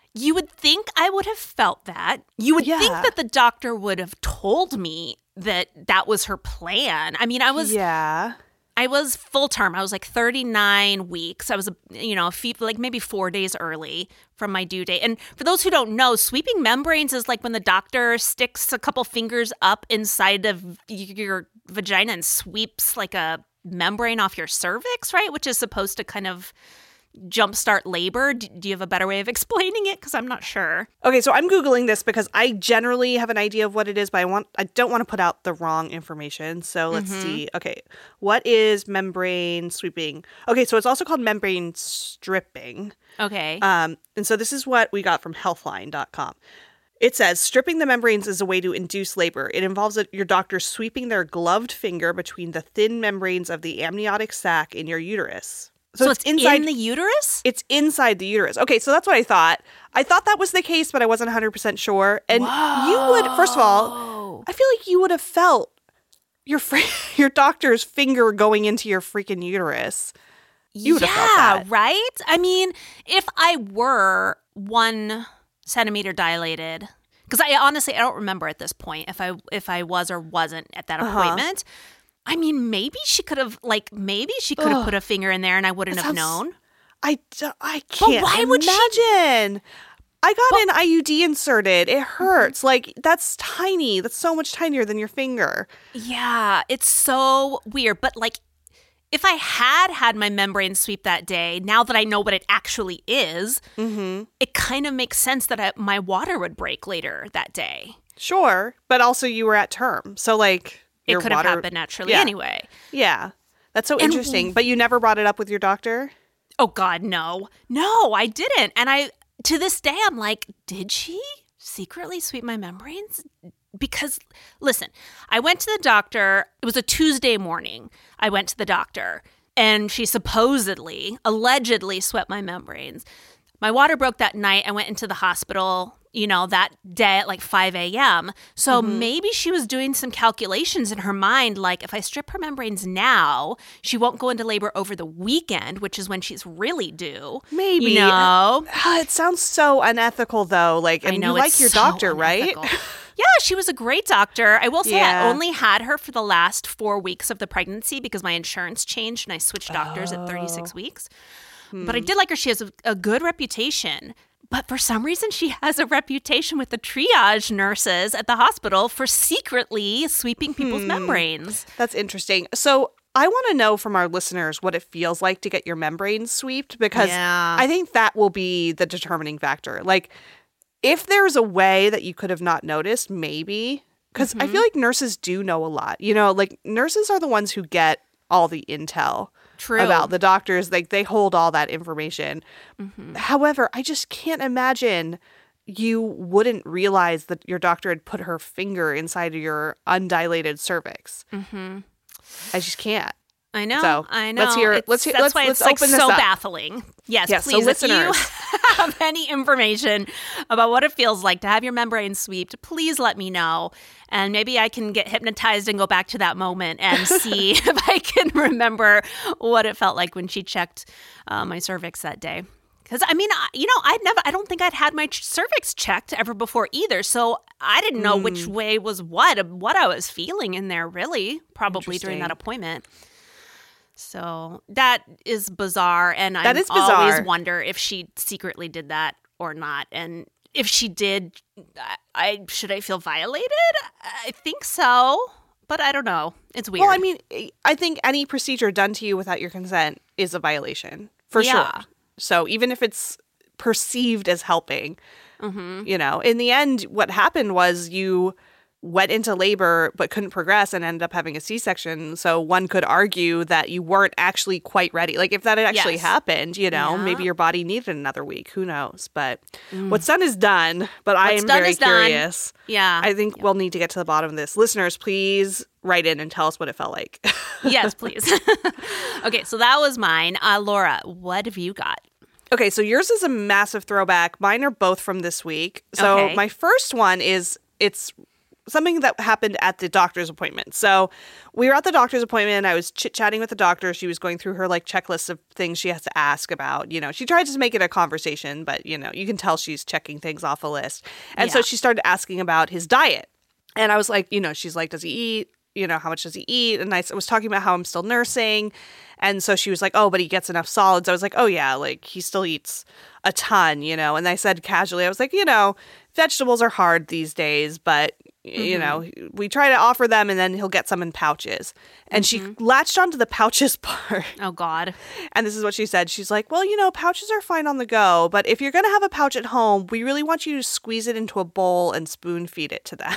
[SPEAKER 1] You would think I would have felt that. You would
[SPEAKER 2] Yeah.
[SPEAKER 1] think that the doctor would have told me that that was her plan. I mean, I was
[SPEAKER 2] Yeah.
[SPEAKER 1] I was full term. I was like thirty-nine weeks. I was, you know, a few, like maybe four days early from my due date. And for those who don't know, sweeping membranes is like when the doctor sticks a couple fingers up inside of your vagina and sweeps like a membrane off your cervix, right? Which is supposed to kind of jumpstart labor. D- do you have a better way of explaining it? Because I'm not sure.
[SPEAKER 2] Okay, so I'm Googling this because I generally have an idea of what it is, but I want I don't want to put out the wrong information. So let's
[SPEAKER 1] Mm-hmm.
[SPEAKER 2] see. Okay, what is membrane sweeping? Okay, so it's also called membrane stripping.
[SPEAKER 1] Okay.
[SPEAKER 2] Um, and so this is what we got from healthline dot com. It says, stripping the membranes is a way to induce labor. It involves a, your doctor sweeping their gloved finger between the thin membranes of the amniotic sac in your uterus.
[SPEAKER 1] so, it's inside in the uterus?
[SPEAKER 2] It's inside the uterus. Okay, so that's what I thought. I thought that was the case, but I wasn't one hundred percent sure. And you would, first of all, I feel like you would have felt your fr- your doctor's finger going into your freaking uterus. You would
[SPEAKER 1] yeah,
[SPEAKER 2] have felt that.
[SPEAKER 1] right? I mean, if I were one centimeter dilated, because I honestly I don't remember at this point if I if I was or wasn't at that
[SPEAKER 2] Uh-huh.
[SPEAKER 1] appointment. I mean, maybe she could have like maybe she could have
[SPEAKER 2] Ugh.
[SPEAKER 1] put a finger in there and I wouldn't
[SPEAKER 2] That
[SPEAKER 1] have
[SPEAKER 2] sounds-
[SPEAKER 1] known.
[SPEAKER 2] I, d- I can't
[SPEAKER 1] why would she-
[SPEAKER 2] imagine. I got an I U D inserted. It hurts. Like, that's tiny. That's so much tinier than your finger.
[SPEAKER 1] Yeah, it's so weird. But like, if I had had my membrane sweep that day, now that I know what it actually is,
[SPEAKER 2] Mm-hmm.
[SPEAKER 1] it kind of makes sense that I, my water would break later that day.
[SPEAKER 2] Sure. But also you were at term. So, like,
[SPEAKER 1] It
[SPEAKER 2] your
[SPEAKER 1] could have
[SPEAKER 2] water-
[SPEAKER 1] happened naturally
[SPEAKER 2] Yeah.
[SPEAKER 1] anyway.
[SPEAKER 2] Yeah. That's so
[SPEAKER 1] And-
[SPEAKER 2] interesting. But you never brought it up with your doctor?
[SPEAKER 1] Oh God, no. No, I didn't. And I, to this day, I'm like, did she secretly sweep my membranes? Because, listen, I went to the doctor. It was a Tuesday morning. I went to the doctor and she supposedly, allegedly swept my membranes. My water broke that night. I went into the hospital, you know, that day at like five a.m. So
[SPEAKER 2] Mm-hmm.
[SPEAKER 1] maybe she was doing some calculations in her mind, like if I strip her membranes now, she won't go into labor over the weekend, which is when she's really due.
[SPEAKER 2] Maybe.
[SPEAKER 1] You know?
[SPEAKER 2] Ah, it sounds so unethical, though. Like, and
[SPEAKER 1] I know
[SPEAKER 2] you
[SPEAKER 1] it's
[SPEAKER 2] like your
[SPEAKER 1] so
[SPEAKER 2] doctor, right?
[SPEAKER 1] unethical. Yeah, she was a great doctor. I will say
[SPEAKER 2] Yeah.
[SPEAKER 1] I only had her for the last four weeks of the pregnancy because my insurance changed and I switched doctors at thirty-six weeks. But I did like her. She has a, a good reputation. But for some reason, she has a reputation with the triage nurses at the hospital for secretly sweeping people's membranes.
[SPEAKER 2] That's interesting. So I want to know from our listeners what it feels like to get your membranes sweeped, because
[SPEAKER 1] Yeah.
[SPEAKER 2] I think that will be the determining factor. Like, if there's a way that you could have not noticed, maybe, because I feel like nurses do know a lot. You know, like nurses are the ones who get all the intel.
[SPEAKER 1] True.
[SPEAKER 2] About the doctors, like they hold all that information. However, I just can't imagine you wouldn't realize that your doctor had put her finger inside of your undilated cervix. Mm-hmm. I just can't.
[SPEAKER 1] I know.
[SPEAKER 2] So,
[SPEAKER 1] I know.
[SPEAKER 2] let's hear-
[SPEAKER 1] It's-
[SPEAKER 2] let's hear-
[SPEAKER 1] That's
[SPEAKER 2] let's-
[SPEAKER 1] why
[SPEAKER 2] let's
[SPEAKER 1] it's like
[SPEAKER 2] open this
[SPEAKER 1] so
[SPEAKER 2] up.
[SPEAKER 1] baffling. Yes,
[SPEAKER 2] Yes, so
[SPEAKER 1] please. if
[SPEAKER 2] listeners.
[SPEAKER 1] you have any information about what it feels like to have your membrane swept, please let me know. And maybe I can get hypnotized and go back to that moment and see if I can remember what it felt like when she checked uh, my cervix that day. Because, I mean, I, you know, I'd never, I don't think I'd had my ch- cervix checked ever before either. So I didn't know which way was what, what I was feeling in there, really, probably during that
[SPEAKER 2] Interesting.
[SPEAKER 1] appointment. So that is bizarre. And I
[SPEAKER 2] That is bizarre.
[SPEAKER 1] always wonder if she secretly did that or not. And if she did, I, I should I feel violated? I think so. But I don't know. It's weird.
[SPEAKER 2] Well, I mean, I think any procedure done to you without your consent is a violation, for
[SPEAKER 1] Yeah.
[SPEAKER 2] sure. So even if it's perceived as helping,
[SPEAKER 1] Mm-hmm.
[SPEAKER 2] you know, in the end, what happened was you went into labor but couldn't progress and ended up having a C-section. So one could argue that you weren't actually quite ready. Like if that had actually
[SPEAKER 1] Yes.
[SPEAKER 2] happened, you know,
[SPEAKER 1] Yeah.
[SPEAKER 2] maybe your body needed another week. Who knows? But what's done is done. But I
[SPEAKER 1] What's
[SPEAKER 2] am
[SPEAKER 1] done
[SPEAKER 2] very
[SPEAKER 1] is done.
[SPEAKER 2] curious.
[SPEAKER 1] Yeah.
[SPEAKER 2] I think we'll need to get to the bottom of this. Listeners, please write in and tell us what it felt like.
[SPEAKER 1] Yes, please. Okay, so that was mine. Uh, Laura, what have you got?
[SPEAKER 2] Okay, so yours is a massive throwback. Mine are both from this week. So
[SPEAKER 1] Okay.
[SPEAKER 2] my first one is, it's something that happened at the doctor's appointment. So we were at the doctor's appointment. I was chit-chatting with the doctor. She was going through her like checklist of things she has to ask about. You know, she tried to make it a conversation, but, you know, you can tell she's checking things off a list. And
[SPEAKER 1] Yeah.
[SPEAKER 2] so she started asking about his diet. And I was like, you know, she's like, does he eat? You know, how much does he eat? And I was talking about how I'm still nursing. And so she was like, oh, but he gets enough solids. I was like, oh, yeah, like he still eats a ton, you know. And I said casually, I was like, you know, vegetables are hard these days, but, mm-hmm. you know, we try to offer them and then he'll get some in pouches. And mm-hmm. she latched onto the pouches part.
[SPEAKER 1] Oh, God.
[SPEAKER 2] And this is what she said. She's like, well, you know, pouches are fine on the go, but if you're going to have a pouch at home, we really want you to squeeze it into a bowl and spoon feed it to them.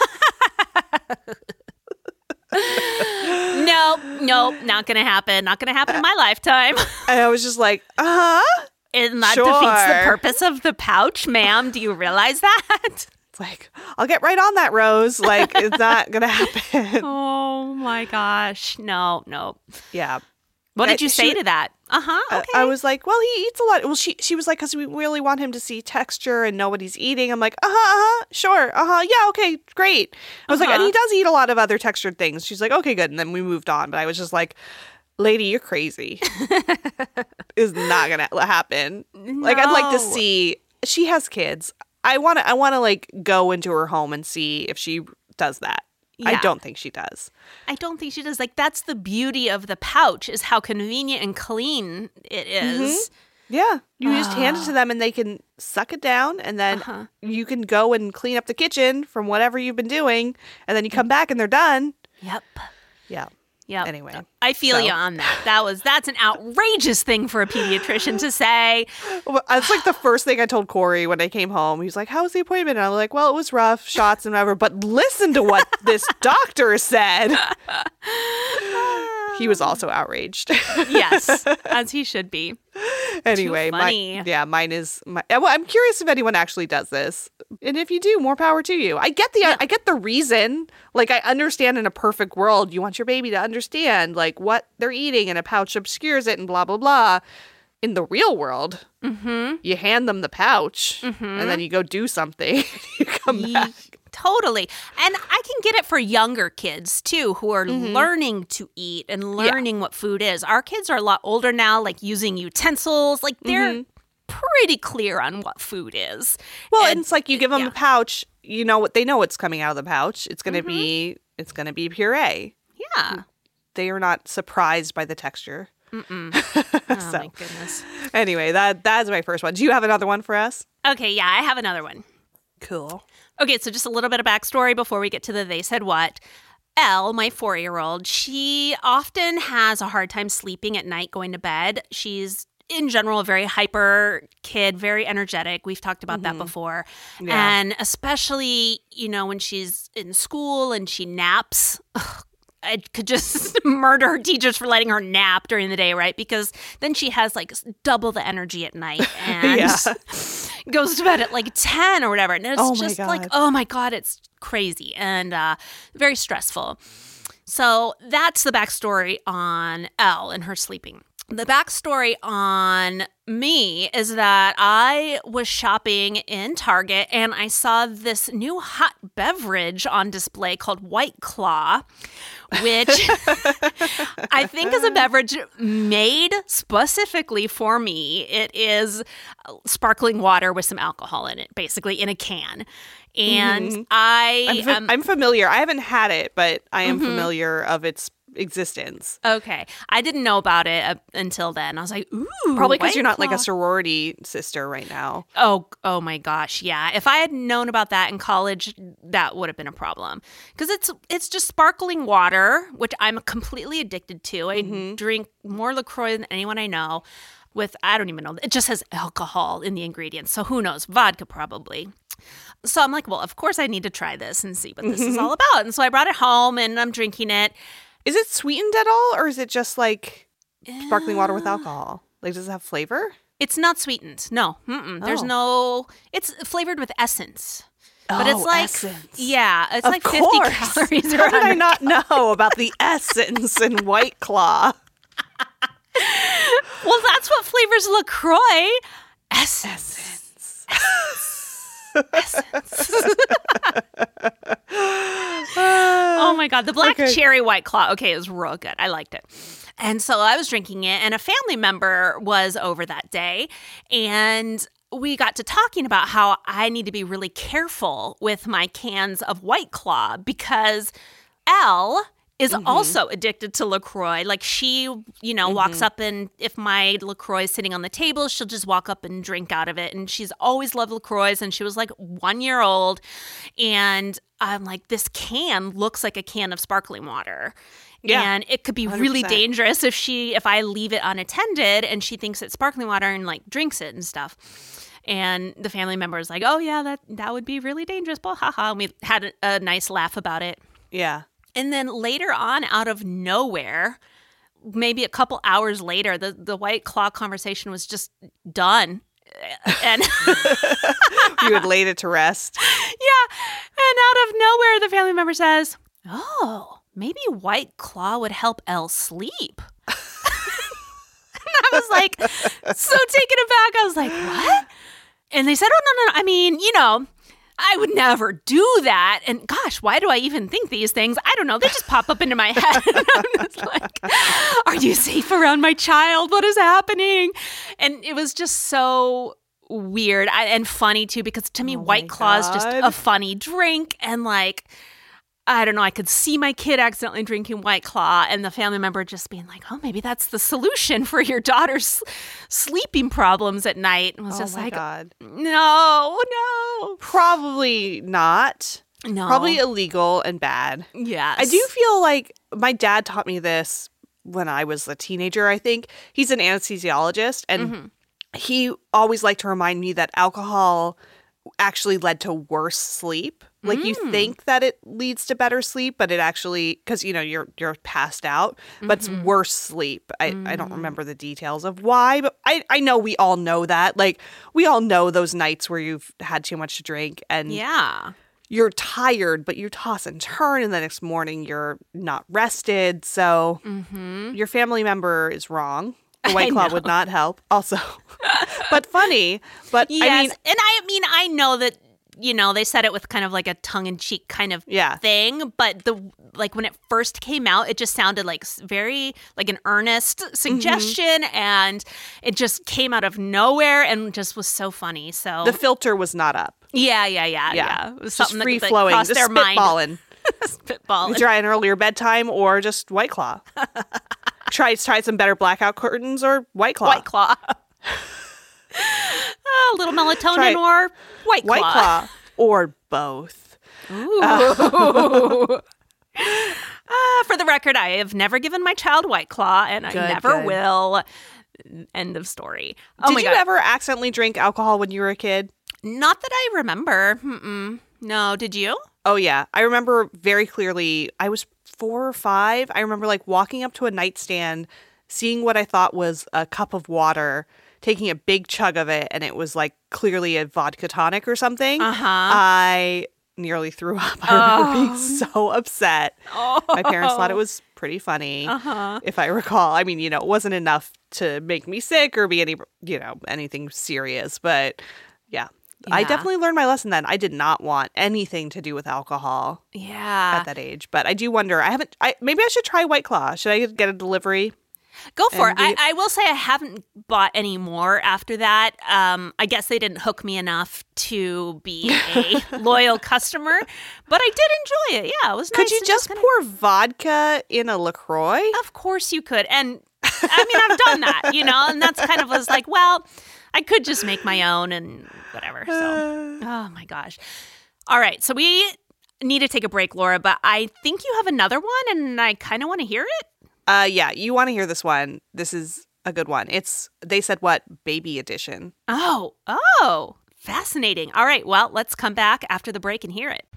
[SPEAKER 1] Nope, nope, not gonna happen. Not gonna happen in my lifetime.
[SPEAKER 2] And I was just like, uh-huh.
[SPEAKER 1] And that
[SPEAKER 2] sure.
[SPEAKER 1] defeats the purpose of the pouch, ma'am. Do you realize that?
[SPEAKER 2] It's like, I'll get right on that, Rose. Like, it's not gonna happen.
[SPEAKER 1] Oh my gosh. No, no.
[SPEAKER 2] Yeah.
[SPEAKER 1] What did
[SPEAKER 2] I,
[SPEAKER 1] you say
[SPEAKER 2] she,
[SPEAKER 1] to that? Uh-huh. Okay.
[SPEAKER 2] I, I was like, well, he eats a lot. Well, she she was like, because we really want him to see texture and know what he's eating. I'm like, uh-huh, uh-huh, sure, uh-huh, yeah, okay, great. I was uh-huh. like, and he does eat a lot of other textured things. She's like, okay, good. And then we moved on. But I was just like, lady, you're crazy. It's not going to happen. No. Like, I'd like to see, she has kids. I want to, I want to like go into her home and see if she does that. Yeah. I don't think she does.
[SPEAKER 1] I don't think she does. Like, that's the beauty of the pouch, is how convenient and clean it is.
[SPEAKER 2] Mm-hmm. Yeah. You uh. just hand it to them and they can suck it down, and then uh-huh. you can go and clean up the kitchen from whatever you've been doing, and then you come back and they're done.
[SPEAKER 1] Yep.
[SPEAKER 2] Yeah.
[SPEAKER 1] Yeah.
[SPEAKER 2] Anyway.
[SPEAKER 1] I feel so. you on that. That was that's an outrageous thing for a pediatrician to say.
[SPEAKER 2] Well, it's like the first thing I told Corey when I came home. He was like, how was the appointment? And I was like, well, it was rough, shots and whatever, but listen to what this doctor said. He was also outraged.
[SPEAKER 1] Yes, as he should be.
[SPEAKER 2] Anyway,
[SPEAKER 1] Too funny.
[SPEAKER 2] My, yeah, mine is. My, well, I'm curious if anyone actually does this, and if you do, more power to you. I get the yeah. I get the reason. Like, I understand in a perfect world, you want your baby to understand like what they're eating, and a pouch obscures it, and blah blah blah. In the real world,
[SPEAKER 1] mm-hmm.
[SPEAKER 2] you hand them the pouch,
[SPEAKER 1] mm-hmm.
[SPEAKER 2] and then you go do something. You come Ye- back.
[SPEAKER 1] Totally. And I can get it for younger kids, too, who are mm-hmm. learning to eat and learning yeah. what food is. Our kids are a lot older now, like using utensils. Like, they're mm-hmm. pretty clear on what food is.
[SPEAKER 2] Well, and, and it's like you give them
[SPEAKER 1] yeah.
[SPEAKER 2] a pouch, you know what, they know what's coming out of the pouch. It's going to mm-hmm. be, it's going to be puree.
[SPEAKER 1] Yeah.
[SPEAKER 2] They are not surprised by the texture.
[SPEAKER 1] Mm-mm. Oh,
[SPEAKER 2] so,
[SPEAKER 1] my goodness.
[SPEAKER 2] Anyway, that that's my first one. Do you have another one for us?
[SPEAKER 1] Okay, yeah, I have another one.
[SPEAKER 2] Cool.
[SPEAKER 1] Okay, so just a little bit of backstory before we get to the they said what. Elle, my four-year-old, she often has a hard time sleeping at night, going to bed. She's, in general, a very hyper kid, very energetic. We've talked about mm-hmm. that before. Yeah. And especially, you know, when she's in school and she naps, ugh, I could just murder her teachers for letting her nap during the day, right? Because then she has like double the energy at night and
[SPEAKER 2] yeah.
[SPEAKER 1] goes to bed at like ten or whatever. And it's
[SPEAKER 2] oh
[SPEAKER 1] just
[SPEAKER 2] God.
[SPEAKER 1] like, oh my God, it's crazy and uh, very stressful. So that's the backstory on Elle and her sleeping. The backstory on me is that I was shopping in Target and I saw this new hot beverage on display called White Claw, which I think is a beverage made specifically for me. It is sparkling water with some alcohol in it, basically in a can. And mm-hmm. I
[SPEAKER 2] I'm, fa- um, I'm familiar. I haven't had it, but I am mm-hmm. familiar of its existence.
[SPEAKER 1] Okay. I didn't know about it uh, until then. I was like, ooh.
[SPEAKER 2] Probably because you're not like a sorority sister right now.
[SPEAKER 1] Oh, oh my gosh. Yeah. If I had known about that in college, that would have been a problem. Because it's it's just sparkling water, which I'm completely addicted to. I mm-hmm. drink more LaCroix than anyone I know with, I don't even know. It just has alcohol in the ingredients. So who knows? Vodka probably. So I'm like, well, of course I need to try this and see what this mm-hmm. is all about. And so I brought it home and I'm drinking it.
[SPEAKER 2] Is it sweetened at all, or is it just like sparkling water with alcohol? Like, does it have flavor?
[SPEAKER 1] It's not sweetened. No. Mm-mm. There's
[SPEAKER 2] oh.
[SPEAKER 1] no, it's flavored with essence.
[SPEAKER 2] Oh,
[SPEAKER 1] but it's like,
[SPEAKER 2] essence.
[SPEAKER 1] Yeah, it's
[SPEAKER 2] of
[SPEAKER 1] like
[SPEAKER 2] course.
[SPEAKER 1] fifty calories.
[SPEAKER 2] How did I not know about the essence in White Claw?
[SPEAKER 1] Well, that's what flavors LaCroix. Essence.
[SPEAKER 2] Essence.
[SPEAKER 1] essence. Oh my God. The black
[SPEAKER 2] Okay.
[SPEAKER 1] cherry White Claw. Okay, it was real good. I liked it. And so I was drinking it, and a family member was over that day. And we got to talking about how I need to be really careful with my cans of White Claw because Elle is
[SPEAKER 2] Mm-hmm.
[SPEAKER 1] also addicted to LaCroix. Like she, you know,
[SPEAKER 2] Mm-hmm.
[SPEAKER 1] walks up and if my LaCroix is sitting on the table, she'll just walk up and drink out of it. And she's always loved LaCroix and she was like one year old. And I'm like, this can looks like a can of sparkling water.
[SPEAKER 2] Yeah,
[SPEAKER 1] And it could be
[SPEAKER 2] one hundred
[SPEAKER 1] really
[SPEAKER 2] percent.
[SPEAKER 1] dangerous if she, if I leave it unattended and she thinks it's sparkling water and like drinks it and stuff. And the family member was like, oh yeah, that, that would be really dangerous. Well, haha. And we had a, a nice laugh about it.
[SPEAKER 2] Yeah.
[SPEAKER 1] And then later on, out of nowhere, maybe a couple hours later, the, the White Claw conversation was just done. And
[SPEAKER 2] You had laid it to rest.
[SPEAKER 1] yeah. And out of nowhere, the family member says, oh, maybe White Claw would help Elle sleep. And I was like, so taken aback. I was like, what? And they said, oh, no, no, no. I mean, you know, I would never do that. And gosh, why do I even think these things? I don't know. They just pop up into my head. And I'm just like, are you safe around my child? What is happening? And it was just so weird I, and funny too, because to me,
[SPEAKER 2] Oh my
[SPEAKER 1] White Claw is just
[SPEAKER 2] God.
[SPEAKER 1] a funny drink. And like, I don't know, I could see my kid accidentally drinking White Claw and the family member just being like, oh, maybe that's the solution for your daughter's sleeping problems at night. And I was
[SPEAKER 2] Oh
[SPEAKER 1] just
[SPEAKER 2] my
[SPEAKER 1] like,
[SPEAKER 2] God.
[SPEAKER 1] no, no,
[SPEAKER 2] Probably not.
[SPEAKER 1] no.
[SPEAKER 2] Probably illegal and bad.
[SPEAKER 1] Yes.
[SPEAKER 2] I do feel like my dad taught me this when I was a teenager, I think. He's an anesthesiologist, and
[SPEAKER 1] Mm-hmm.
[SPEAKER 2] he always liked to remind me that alcohol actually led to worse sleep. Like you
[SPEAKER 1] Mm.
[SPEAKER 2] think that it leads to better sleep, but it actually, because you know you're you're passed out, but
[SPEAKER 1] Mm-hmm.
[SPEAKER 2] it's worse sleep. I, I don't
[SPEAKER 1] Mm.
[SPEAKER 2] remember the details of why, but I I know we all know that. Like we all know those nights where you've had too much to drink and
[SPEAKER 1] Yeah.
[SPEAKER 2] you're tired, but you toss and turn, and the next morning you're not rested. So
[SPEAKER 1] Mm-hmm.
[SPEAKER 2] your family member is wrong. The
[SPEAKER 1] I
[SPEAKER 2] White Claw
[SPEAKER 1] know.
[SPEAKER 2] would not help. Also, but funny. But
[SPEAKER 1] Yes.
[SPEAKER 2] I mean,
[SPEAKER 1] and I mean, I know that, you know, they said it with kind of like a tongue-in-cheek kind of
[SPEAKER 2] Yeah.
[SPEAKER 1] thing, but the like when it first came out, it just sounded like s- very like an earnest suggestion, and it just came out of nowhere and just was so funny. So
[SPEAKER 2] the filter was not up.
[SPEAKER 1] yeah, yeah, yeah,
[SPEAKER 2] Yeah,
[SPEAKER 1] yeah. It was
[SPEAKER 2] Just
[SPEAKER 1] something
[SPEAKER 2] free
[SPEAKER 1] that, that
[SPEAKER 2] flowing,
[SPEAKER 1] crossed
[SPEAKER 2] just
[SPEAKER 1] their mind.
[SPEAKER 2] spitballing.
[SPEAKER 1] Spitballing.
[SPEAKER 2] Try an earlier bedtime or just White Claw. try try some better blackout curtains or White Claw.
[SPEAKER 1] White Claw. A little melatonin
[SPEAKER 2] Try
[SPEAKER 1] or White Claw.
[SPEAKER 2] White Claw or both.
[SPEAKER 1] Ooh. Uh, for the record, I have never given my child White Claw, and I
[SPEAKER 2] Good,
[SPEAKER 1] never
[SPEAKER 2] good.
[SPEAKER 1] will. End of story. Oh
[SPEAKER 2] Did
[SPEAKER 1] my
[SPEAKER 2] you
[SPEAKER 1] God.
[SPEAKER 2] ever accidentally drink alcohol when you were a kid?
[SPEAKER 1] Not that I remember. Mm-mm. No, did you?
[SPEAKER 2] Oh, yeah. I remember very clearly. I was four or five. I remember like walking up to a nightstand, seeing what I thought was a cup of water, taking a big chug of it, and it was like clearly a vodka tonic or something.
[SPEAKER 1] Uh-huh.
[SPEAKER 2] I nearly threw up. I remember
[SPEAKER 1] Oh.
[SPEAKER 2] being so upset.
[SPEAKER 1] Oh.
[SPEAKER 2] My parents thought it was pretty funny,
[SPEAKER 1] Uh-huh.
[SPEAKER 2] if I recall. I mean, you know, it wasn't enough to make me sick or be any, you know, anything serious, but yeah. I
[SPEAKER 1] Yeah.
[SPEAKER 2] definitely learned my lesson then. I did not want anything to do with alcohol
[SPEAKER 1] Yeah.
[SPEAKER 2] at that age, but I do wonder. I haven't. I maybe I should try White Claw. Should I get a delivery?
[SPEAKER 1] Go for it.
[SPEAKER 2] And
[SPEAKER 1] I,
[SPEAKER 2] we-
[SPEAKER 1] I will say I haven't bought any more after that. Um, I guess they didn't hook me enough to be a loyal customer, but I did enjoy it. Yeah, it was nice.
[SPEAKER 2] Could you
[SPEAKER 1] to
[SPEAKER 2] just
[SPEAKER 1] kinda-
[SPEAKER 2] pour vodka in a LaCroix?
[SPEAKER 1] Of course you could. And I mean, I've done that, you know, and that's kind of was like, well, I could just make my own and whatever. So, oh my gosh. All right. So we need to take a break, Laura, but I think you have another one and I kind of want to hear it.
[SPEAKER 2] Uh, yeah, you want to hear this one? This is a good one. It's They Said What Baby Edition.
[SPEAKER 1] Oh, oh, fascinating. All right. Well, let's come back after the break and hear it.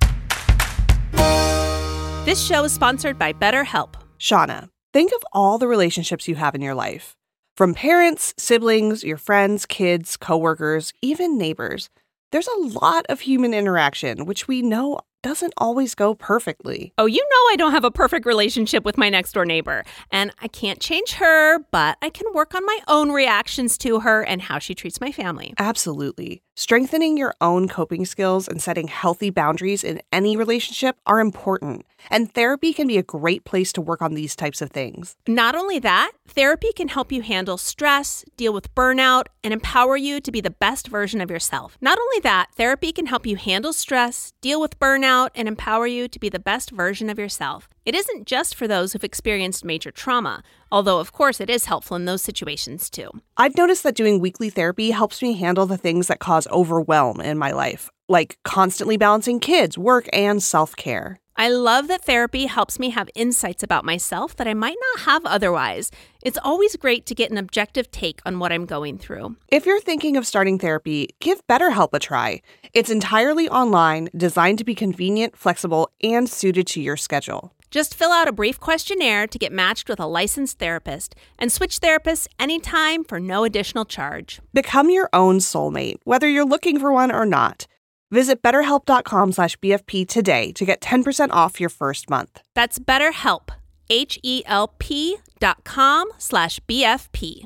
[SPEAKER 1] This show is sponsored by BetterHelp.
[SPEAKER 2] Shauna, think of all the relationships you have in your life. From parents, siblings, your friends, kids, coworkers, even neighbors. There's a lot of human interaction, which we know doesn't always go perfectly.
[SPEAKER 1] Oh, you know I don't have a perfect relationship with my next door neighbor, and I can't change her, but I can work on my own reactions to her and how she treats my family.
[SPEAKER 2] Absolutely. Strengthening your own coping skills and setting healthy boundaries in any relationship are important, and therapy can be a great place to work on these types of things.
[SPEAKER 1] Not only that, therapy can help you handle stress, deal with burnout, and empower you to be the best version of yourself. Not only that, therapy can help you handle stress, deal with burnout, and empower you to be the best version of yourself. It isn't just for those who've experienced major trauma, although of course it is helpful in those situations too.
[SPEAKER 2] I've noticed that doing weekly therapy helps me handle the things that cause overwhelm in my life, like constantly balancing kids, work, and self-care.
[SPEAKER 1] I love that therapy helps me have insights about myself that I might not have otherwise. It's always great to get an objective take on what I'm going through.
[SPEAKER 2] If you're thinking of starting therapy, give BetterHelp a try. It's entirely online, designed to be convenient, flexible, and suited to your schedule.
[SPEAKER 1] Just fill out a brief questionnaire to get matched with a licensed therapist and switch therapists anytime for no additional charge.
[SPEAKER 2] Become your own soulmate, whether you're looking for one or not. Visit betterhelp.com slash BFP today to get ten percent off your first month.
[SPEAKER 1] That's BetterHelp, H-E-L-P dot com slash B-F-P.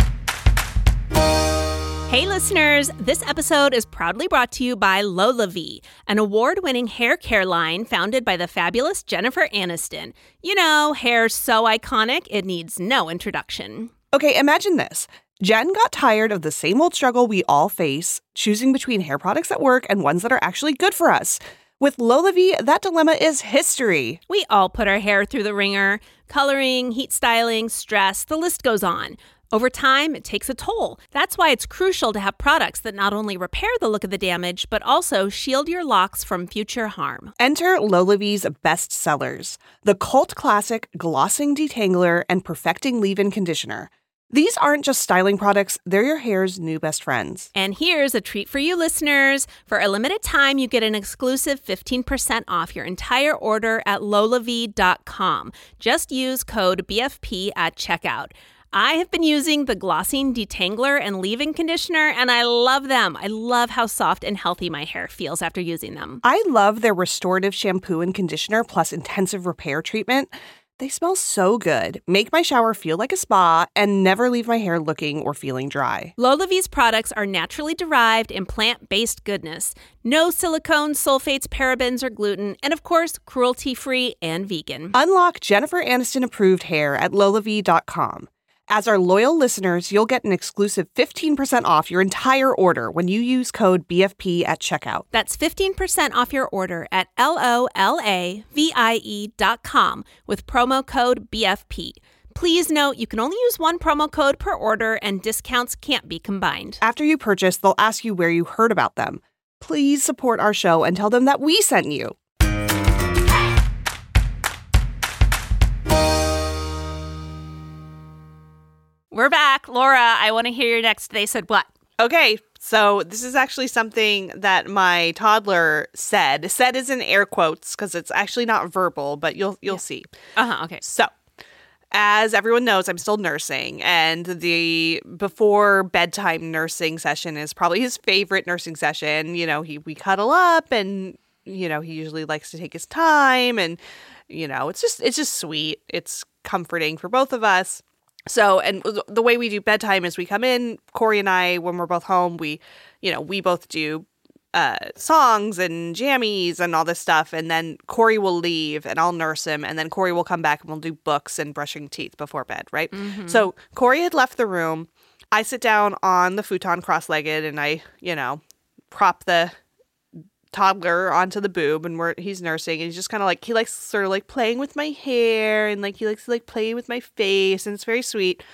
[SPEAKER 1] Hey listeners, this episode is proudly brought to you by LolaVie, an award-winning hair care line founded by the fabulous Jennifer Aniston. You know, hair so iconic, it needs no introduction.
[SPEAKER 2] Okay, imagine this. Jen got tired of the same old struggle we all face, choosing between hair products that work and ones that are actually good for us. With LolaVie, that dilemma is history.
[SPEAKER 1] We all put our hair through the ringer. Coloring, heat styling, stress, the list goes on. Over time, it takes a toll. That's why it's crucial to have products that not only repair the look of the damage, but also shield your locks from future harm.
[SPEAKER 2] Enter LolaVie's best sellers, the cult classic Glossing Detangler and Perfecting Leave-In Conditioner. These aren't just styling products, they're your hair's new best friends.
[SPEAKER 1] And here's a treat for you listeners. For a limited time, you get an exclusive fifteen percent off your entire order at lolavie dot com. Just use code B F P at checkout. I have been using the Glossing Detangler and Leave-In Conditioner, and I love them. I love how soft and healthy my hair feels after using them.
[SPEAKER 2] I love their restorative shampoo and conditioner plus intensive repair treatment. They smell so good, make my shower feel like a spa, and never leave my hair looking or feeling dry.
[SPEAKER 1] LolaVie's products are naturally derived and plant-based goodness. No silicone, sulfates, parabens, or gluten, and of course, cruelty-free and vegan.
[SPEAKER 2] Unlock Jennifer Aniston-approved hair at lolavie dot com. As our loyal listeners, you'll get an exclusive fifteen percent off your entire order when you use code B F P at checkout.
[SPEAKER 1] That's fifteen percent off your order at L O L A V I E dot com with promo code B F P. Please note you can only use one promo code per order and discounts can't be combined.
[SPEAKER 2] After you purchase, they'll ask you where you heard about them. Please support our show and tell them that we sent you.
[SPEAKER 1] We're back. Laura, I want to hear your next. They said what?
[SPEAKER 2] Okay, so this is actually something that my toddler said. Said is in air quotes because it's actually not verbal, but you'll you'll yeah. see.
[SPEAKER 1] Uh-huh, okay.
[SPEAKER 2] So, as everyone knows, I'm still nursing, and the before bedtime nursing session is probably his favorite nursing session. You know, he we cuddle up, and you know, he usually likes to take his time, and you know, it's just it's just sweet. It's comforting for both of us. So, and the way we do bedtime is we come in, Corey and I, when we're both home, we, you know, we both do uh, songs and jammies and all this stuff. And then Corey will leave and I'll nurse him. And then Corey will come back and we'll do books and brushing teeth before bed, right? Mm-hmm. So Corey had left the room. I sit down on the futon cross-legged and I, you know, prop the toddler onto the boob and we're he's nursing and he's just kind of like he likes sort of like playing with my hair and like he likes to like play with my face and it's very sweet.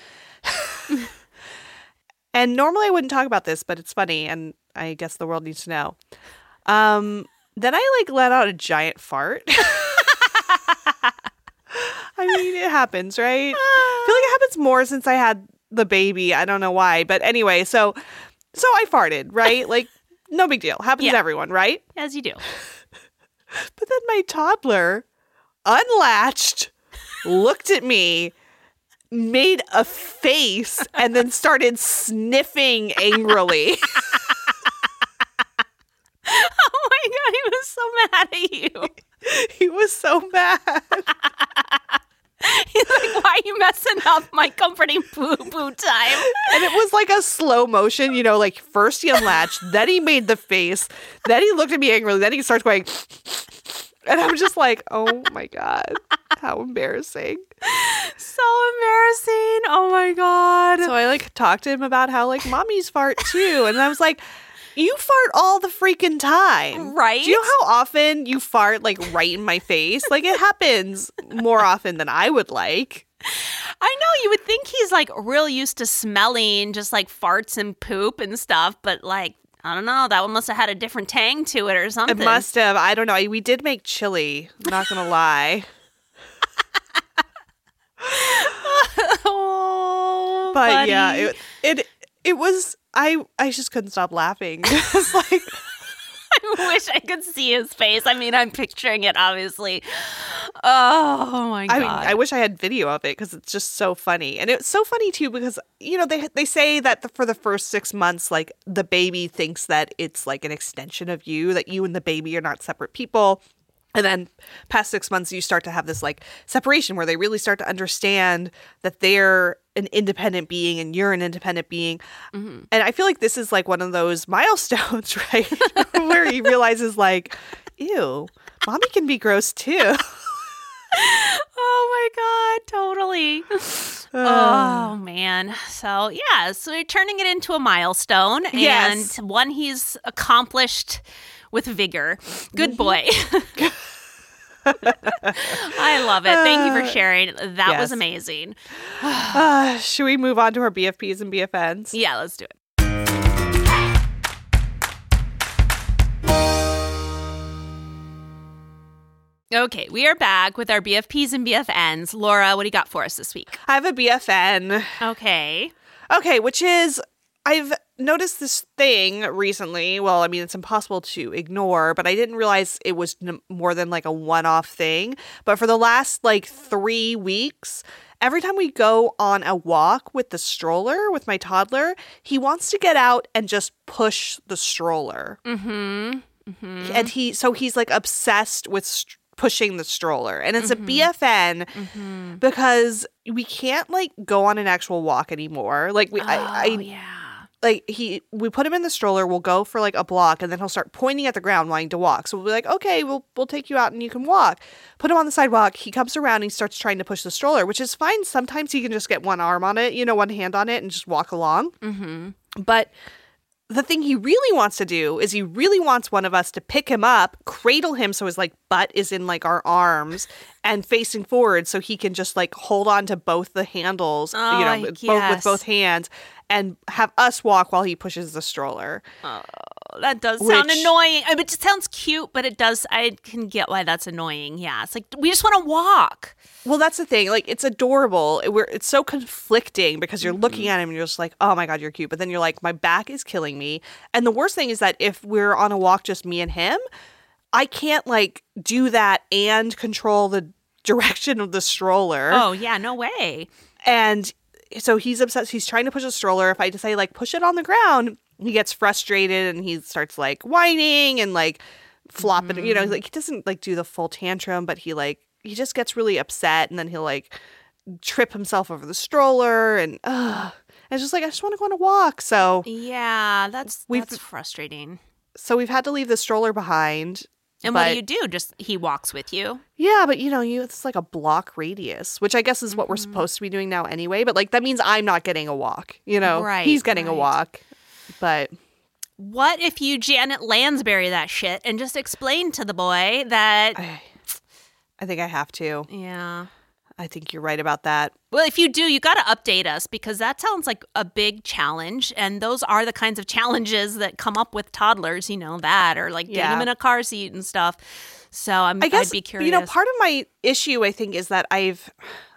[SPEAKER 2] And normally I wouldn't talk about this, but it's funny and I guess the world needs to know. Um then I like let out a giant fart. I mean, it happens, right? I feel like it happens more since I had the baby. I don't know why, but anyway, so so I farted, right? Like no big deal. Happens
[SPEAKER 1] yeah.
[SPEAKER 2] to everyone, right?
[SPEAKER 1] As you do.
[SPEAKER 2] But then my toddler unlatched, looked at me, made a face, and then started sniffing angrily.
[SPEAKER 1] Oh my God, he was so mad at you.
[SPEAKER 2] He was so mad.
[SPEAKER 1] He's like, why are you messing up my comforting poo-poo time.
[SPEAKER 2] And it was like a slow motion, you know, like first he unlatched, then he made the face, then he looked at me angrily, then he starts going, and I'm just like, oh my God, how embarrassing.
[SPEAKER 1] So embarrassing. Oh my God.
[SPEAKER 2] So I like talked to him about how like mommies fart too. And I was like, you fart all the freaking time.
[SPEAKER 1] Right?
[SPEAKER 2] Do you know how often you fart like right in my face? Like it happens more often than I would like.
[SPEAKER 1] I know, you would think he's like real used to smelling just like farts and poop and stuff, but like, I don't know, that one must have had a different tang to it or something.
[SPEAKER 2] It must have. I don't know. We did make chili. I'm not going to lie.
[SPEAKER 1] Oh,
[SPEAKER 2] but
[SPEAKER 1] buddy.
[SPEAKER 2] yeah, it, it it was, I I just couldn't stop laughing. It's like,
[SPEAKER 1] I wish I could see his face. I mean, I'm picturing it, obviously. Oh, my God.
[SPEAKER 2] I mean, I wish I had video of it because it's just so funny. And it's so funny, too, because, you know, they they say that the, for the first six months, like, the baby thinks that it's, like, an extension of you, that you and the baby are not separate people. And then past six months, you start to have this, like, separation where they really start to understand that they're an independent being and you're an independent being. Mm-hmm. And I feel like this is, like, one of those milestones, right? Where he realizes, like, ew, mommy can be gross, too.
[SPEAKER 1] Oh, my God, totally. Oh, man. So, yeah, so we're turning it into a milestone.
[SPEAKER 2] Yes.
[SPEAKER 1] And one he's accomplished with vigor. Good boy. I love it. Thank you for sharing. That
[SPEAKER 2] yes.
[SPEAKER 1] was amazing.
[SPEAKER 2] uh, should we move on to our B F Ps and B F Ns?
[SPEAKER 1] Yeah, let's do it. Okay, we are back with our B F Ps and B F Ns. Laura, what do you got for us this week?
[SPEAKER 2] I have a B F N.
[SPEAKER 1] Okay.
[SPEAKER 2] Okay, which is, I've noticed this thing recently. Well, I mean, it's impossible to ignore, but I didn't realize it was n- more than like a one-off thing. But for the last like three weeks, every time we go on a walk with the stroller, with my toddler, he wants to get out and just push the stroller.
[SPEAKER 1] Mm-hmm. Mm-hmm.
[SPEAKER 2] And he, so he's like obsessed with st- pushing the stroller. And it's mm-hmm. a B F N mm-hmm. because we can't like go on an actual walk anymore. Like we,
[SPEAKER 1] oh,
[SPEAKER 2] I, I
[SPEAKER 1] yeah.
[SPEAKER 2] Like he, we put him in the stroller, we'll go for like a block and then he'll start pointing at the ground wanting to walk. So we'll be like, okay, we'll we'll take you out and you can walk. Put him on the sidewalk. He comes around and he starts trying to push the stroller, which is fine. Sometimes he can just get one arm on it, you know, one hand on it and just walk along.
[SPEAKER 1] Mm-hmm.
[SPEAKER 2] But the thing he really wants to do is he really wants one of us to pick him up, cradle him so his like butt is in like our arms and facing forward so he can just like hold on to both the handles,
[SPEAKER 1] oh,
[SPEAKER 2] you know, with,
[SPEAKER 1] yes.
[SPEAKER 2] both, with both hands and have us walk while he pushes the stroller.
[SPEAKER 1] Oh, that does sound
[SPEAKER 2] Which,
[SPEAKER 1] annoying. I mean, it just sounds cute, but it does, I can get why that's annoying. Yeah, it's like, we just want to walk.
[SPEAKER 2] Well, that's the thing. Like, it's adorable. It, we're, it's so conflicting because you're mm-hmm. looking at him and you're just like, oh my God, you're cute. But then you're like, my back is killing me. And the worst thing is that if we're on a walk, just me and him, I can't like do that and control the direction of the stroller.
[SPEAKER 1] Oh, yeah, no way.
[SPEAKER 2] And so he's obsessed. He's trying to push a stroller. If I just say like, push it on the ground, he gets frustrated and he starts like whining and like flopping, mm-hmm. you know, like he doesn't like do the full tantrum, but he like, he just gets really upset and then he'll like trip himself over the stroller and uh, it's just like, I just want to go on a walk. So
[SPEAKER 1] yeah, that's,
[SPEAKER 2] we've,
[SPEAKER 1] that's frustrating.
[SPEAKER 2] So we've had to leave the stroller behind.
[SPEAKER 1] And
[SPEAKER 2] but,
[SPEAKER 1] what do you do? Just he walks with you?
[SPEAKER 2] Yeah, but you know, you it's like a block radius, which I guess is what mm-hmm. we're supposed to be doing now anyway. But like that means I'm not getting a walk, you know?
[SPEAKER 1] Right.
[SPEAKER 2] He's getting
[SPEAKER 1] right.
[SPEAKER 2] a walk. But
[SPEAKER 1] what if you Janet Lansbury that shit and just explain to the boy that
[SPEAKER 2] I, I think I have to.
[SPEAKER 1] Yeah.
[SPEAKER 2] I think you're right about that.
[SPEAKER 1] Well, if you do, you got to update us because that sounds like a big challenge. And those are the kinds of challenges that come up with toddlers, you know, that or like getting
[SPEAKER 2] yeah.
[SPEAKER 1] them in a car seat and stuff. So I'm,
[SPEAKER 2] I guess,
[SPEAKER 1] I'd be curious.
[SPEAKER 2] You know, part of my issue, I think, is that I've,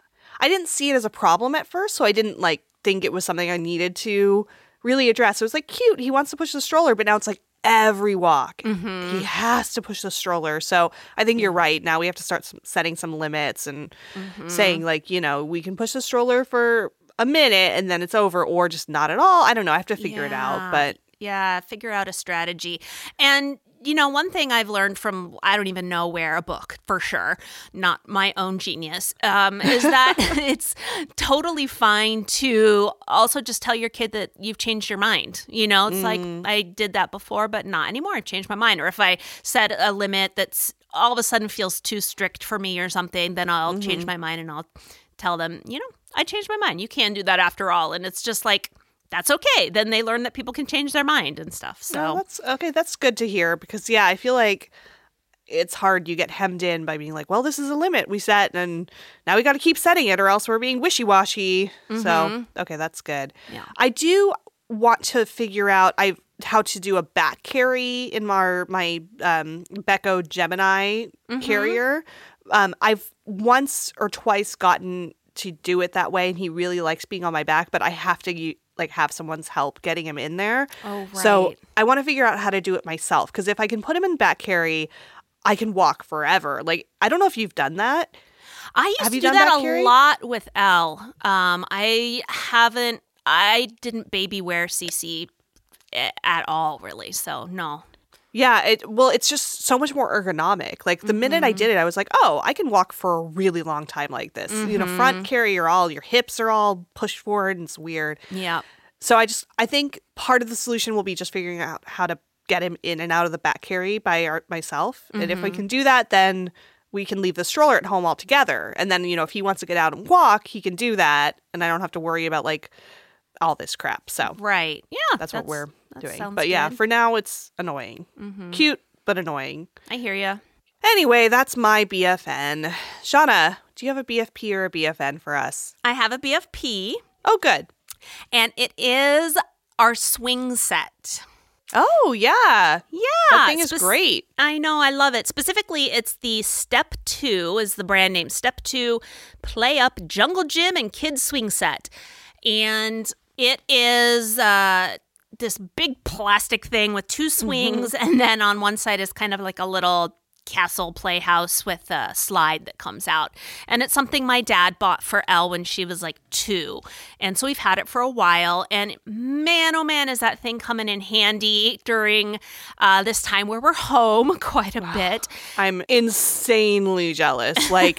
[SPEAKER 2] I didn't see it as a problem at first. So I didn't like think it was something I needed to really address. It was like, cute. He wants to push the stroller. But now it's like, every walk mm-hmm. he has to push the stroller. So I think you're right. Now we have to start some, setting some limits and mm-hmm. saying like, you know, we can push the stroller for a minute and then it's over or just not at all. I don't know. I have to figure
[SPEAKER 1] yeah.
[SPEAKER 2] it out. But
[SPEAKER 1] yeah, figure out a strategy. And you know, one thing I've learned from, I don't even know where, a book for sure, not my own genius, um, is that it's totally fine to also just tell your kid that you've changed your mind. You know, it's mm. like, I did that before, but not anymore. I changed my mind. Or if I set a limit that's all of a sudden feels too strict for me or something, then I'll mm-hmm. change my mind and I'll tell them, you know, I changed my mind. You can do that after all. And it's just like, that's okay. Then they learn that people can change their mind and stuff. So
[SPEAKER 2] no, that's okay. That's good to hear because, yeah, I feel like it's hard. You get hemmed in by being like, well, this is a limit we set and now we got to keep setting it or else we're being wishy-washy. Mm-hmm. So, okay, that's good. Yeah. I do want to figure out I how to do a back carry in my, my um, Beko Gemini mm-hmm. carrier. Um, I've once or twice gotten to do it that way and he really likes being on my back, but I have to like have someone's help getting him in there.
[SPEAKER 1] Oh, right.
[SPEAKER 2] So I want to figure out how to do it myself because if I can put him in back carry, I can walk forever. Like, I don't know if you've done that.
[SPEAKER 1] I used
[SPEAKER 2] Have
[SPEAKER 1] to
[SPEAKER 2] you
[SPEAKER 1] do
[SPEAKER 2] done
[SPEAKER 1] that
[SPEAKER 2] back
[SPEAKER 1] a
[SPEAKER 2] carry?
[SPEAKER 1] lot with Elle. Um, I haven't, I didn't baby wear Cece at all, really. So, no.
[SPEAKER 2] Yeah, it well, it's just so much more ergonomic. Like, the mm-hmm. minute I did it, I was like, oh, I can walk for a really long time like this. Mm-hmm. You know, front carry, you're all, your hips are all pushed forward, and it's weird.
[SPEAKER 1] Yeah.
[SPEAKER 2] So I just, I think part of the solution will be just figuring out how to get him in and out of the back carry by our, myself. Mm-hmm. And if we can do that, then we can leave the stroller at home altogether. And then, you know, if he wants to get out and walk, he can do that. And I don't have to worry about, like, all this crap. So
[SPEAKER 1] right. Yeah.
[SPEAKER 2] That's, that's what we're that doing. But
[SPEAKER 1] good.
[SPEAKER 2] yeah, for now it's annoying. Mm-hmm. Cute, but annoying.
[SPEAKER 1] I hear you.
[SPEAKER 2] Anyway, that's my B F N. Shauna, do you have a B F P or a B F N for us?
[SPEAKER 1] I have a B F P.
[SPEAKER 2] Oh, good.
[SPEAKER 1] And it is our swing set.
[SPEAKER 2] Oh, yeah.
[SPEAKER 1] Yeah.
[SPEAKER 2] That thing is Spe- great.
[SPEAKER 1] I know. I love it. Specifically, it's the Step two is the brand name. Step two Play Up Jungle Gym and Kids Swing Set. And it is uh, this big plastic thing with two swings. Mm-hmm. And then on one side is kind of like a little castle playhouse with a slide that comes out. And it's something my dad bought for Elle when she was like two. And so we've had it for a while. And man, oh man, is that thing coming in handy during uh, this time where we're home quite a bit.
[SPEAKER 2] I'm insanely jealous. Like,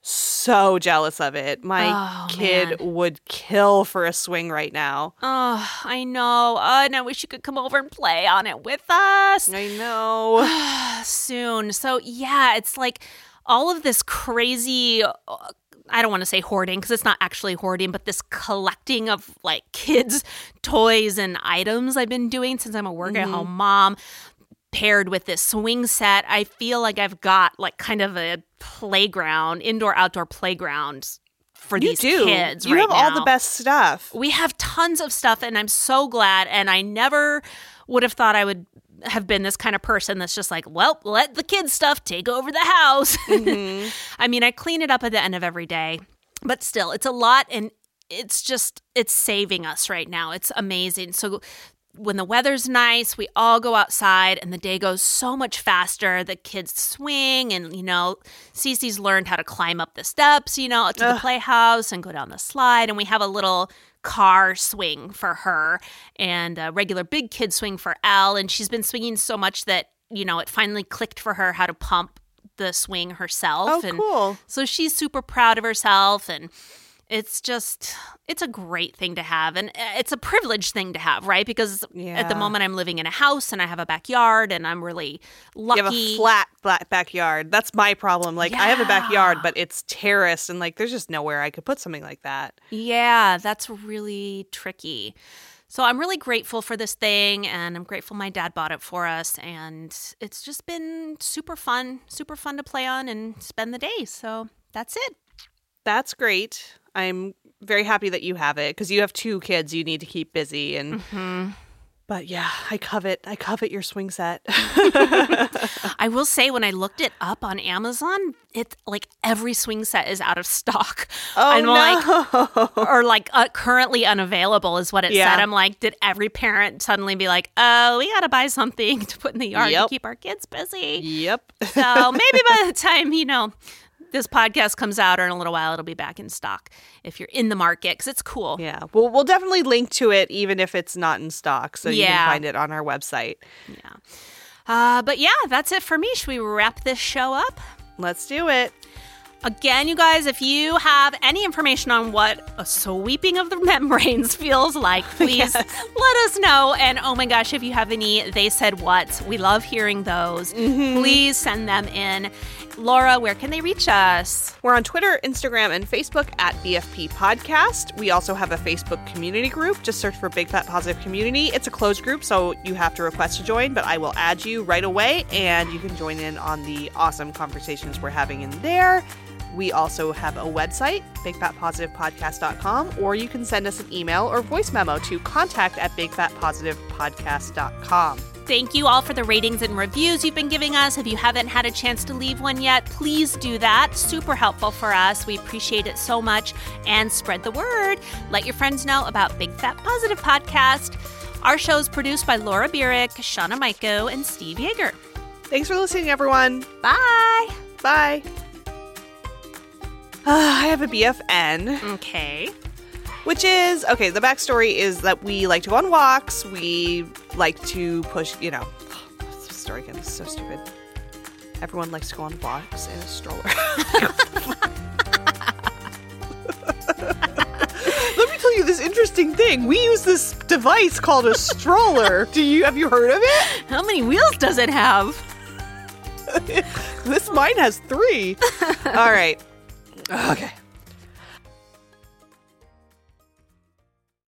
[SPEAKER 2] so jealous of it. My oh, kid man. would kill for a swing right now.
[SPEAKER 1] Oh, I know. Oh, and I wish you could come over and play on it with us.
[SPEAKER 2] I know.
[SPEAKER 1] Soon. So, yeah, it's like all of this crazy, I don't want to say hoarding because it's not actually hoarding, but this collecting of like kids' toys and items I've been doing since I'm a work-at-home mm-hmm. mom. Paired with this swing set, I feel like I've got like kind of a playground, indoor-outdoor playground for
[SPEAKER 2] you
[SPEAKER 1] these
[SPEAKER 2] do.
[SPEAKER 1] kids
[SPEAKER 2] you
[SPEAKER 1] right
[SPEAKER 2] have
[SPEAKER 1] now.
[SPEAKER 2] all the best stuff.
[SPEAKER 1] We have tons of stuff, and I'm so glad. And I never would have thought I would have been this kind of person that's just like, well, let the kids' stuff take over the house. Mm-hmm. I mean, I clean it up at the end of every day, but still, it's a lot, and it's just, it's saving us right now. It's amazing. So when the weather's nice, we all go outside and the day goes so much faster. The kids swing and, you know, Cece's learned how to climb up the steps, you know, to Ugh. the playhouse and go down the slide. And we have a little car swing for her and a regular big kid swing for Elle. And she's been swinging so much that, you know, it finally clicked for her how to pump the swing herself.
[SPEAKER 2] Oh,
[SPEAKER 1] and
[SPEAKER 2] cool.
[SPEAKER 1] So she's super proud of herself, and it's just, it's a great thing to have. And it's a privileged thing to have, right? Because yeah. at the moment I'm living in a house and I have a backyard and I'm really lucky.
[SPEAKER 2] You have a flat, flat backyard. That's my problem. Like yeah. I have a backyard, but it's terraced and like there's just nowhere I could put something like that.
[SPEAKER 1] Yeah, that's really tricky. So I'm really grateful for this thing, and I'm grateful my dad bought it for us. And it's just been super fun, super fun to play on and spend the day. So that's it.
[SPEAKER 2] That's great. I'm very happy that you have it because you have two kids you need to keep busy. And
[SPEAKER 1] mm-hmm.
[SPEAKER 2] But yeah, I covet, I covet your swing set.
[SPEAKER 1] I will say when I looked it up on Amazon, it's like every swing set is out of stock.
[SPEAKER 2] Oh,
[SPEAKER 1] I'm
[SPEAKER 2] no.
[SPEAKER 1] Like, or like uh, currently unavailable is what it
[SPEAKER 2] yeah.
[SPEAKER 1] said. I'm like, did every parent suddenly be like, oh, we got to buy something to put in the yard
[SPEAKER 2] yep.
[SPEAKER 1] to keep our kids busy?
[SPEAKER 2] Yep.
[SPEAKER 1] So maybe by the time, you know, this podcast comes out, or in a little while, it'll be back in stock if you're in the market, because it's cool.
[SPEAKER 2] Yeah. Well, we'll definitely link to it even if it's not in stock, so
[SPEAKER 1] yeah.
[SPEAKER 2] you can find it on our website.
[SPEAKER 1] Yeah. Uh, but yeah, that's it for me. Should we wrap this show up?
[SPEAKER 2] Let's do it.
[SPEAKER 1] Again, you guys, if you have any information on what a sweeping of the membranes feels like, please yes. let us know. And oh my gosh, if you have any They Said Whats, we love hearing those. Mm-hmm. Please send them in. Laura, where can they reach us?
[SPEAKER 2] We're on Twitter, Instagram, and Facebook at B F P Podcast. We also have a Facebook community group. Just search for Big Fat Positive Community. It's a closed group, so you have to request to join, but I will add you right away, and you can join in on the awesome conversations we're having in there. We also have a website, big fat positive podcast dot com, or you can send us an email or voice memo to contact at big fat positive podcast dot com.
[SPEAKER 1] Thank you all for the ratings and reviews you've been giving us. If you haven't had a chance to leave one yet, please do that. Super helpful for us. We appreciate it so much. And spread the word. Let your friends know about Big Fat Positive Podcast. Our show is produced by Laura Burek, Shauna Maiko, and Steve Yeager.
[SPEAKER 2] Thanks for listening, everyone.
[SPEAKER 1] Bye.
[SPEAKER 2] Bye. Uh, I have a B F N.
[SPEAKER 1] Okay.
[SPEAKER 2] Which is, okay, the backstory is that we like to go on walks. We like to push, you know, this story again is so stupid. Everyone likes to go on walks in a stroller. Let me tell you this interesting thing. We use this device called a stroller. Do you, have you heard of it?
[SPEAKER 1] How many wheels does it have?
[SPEAKER 2] This mine has three. All right. Okay.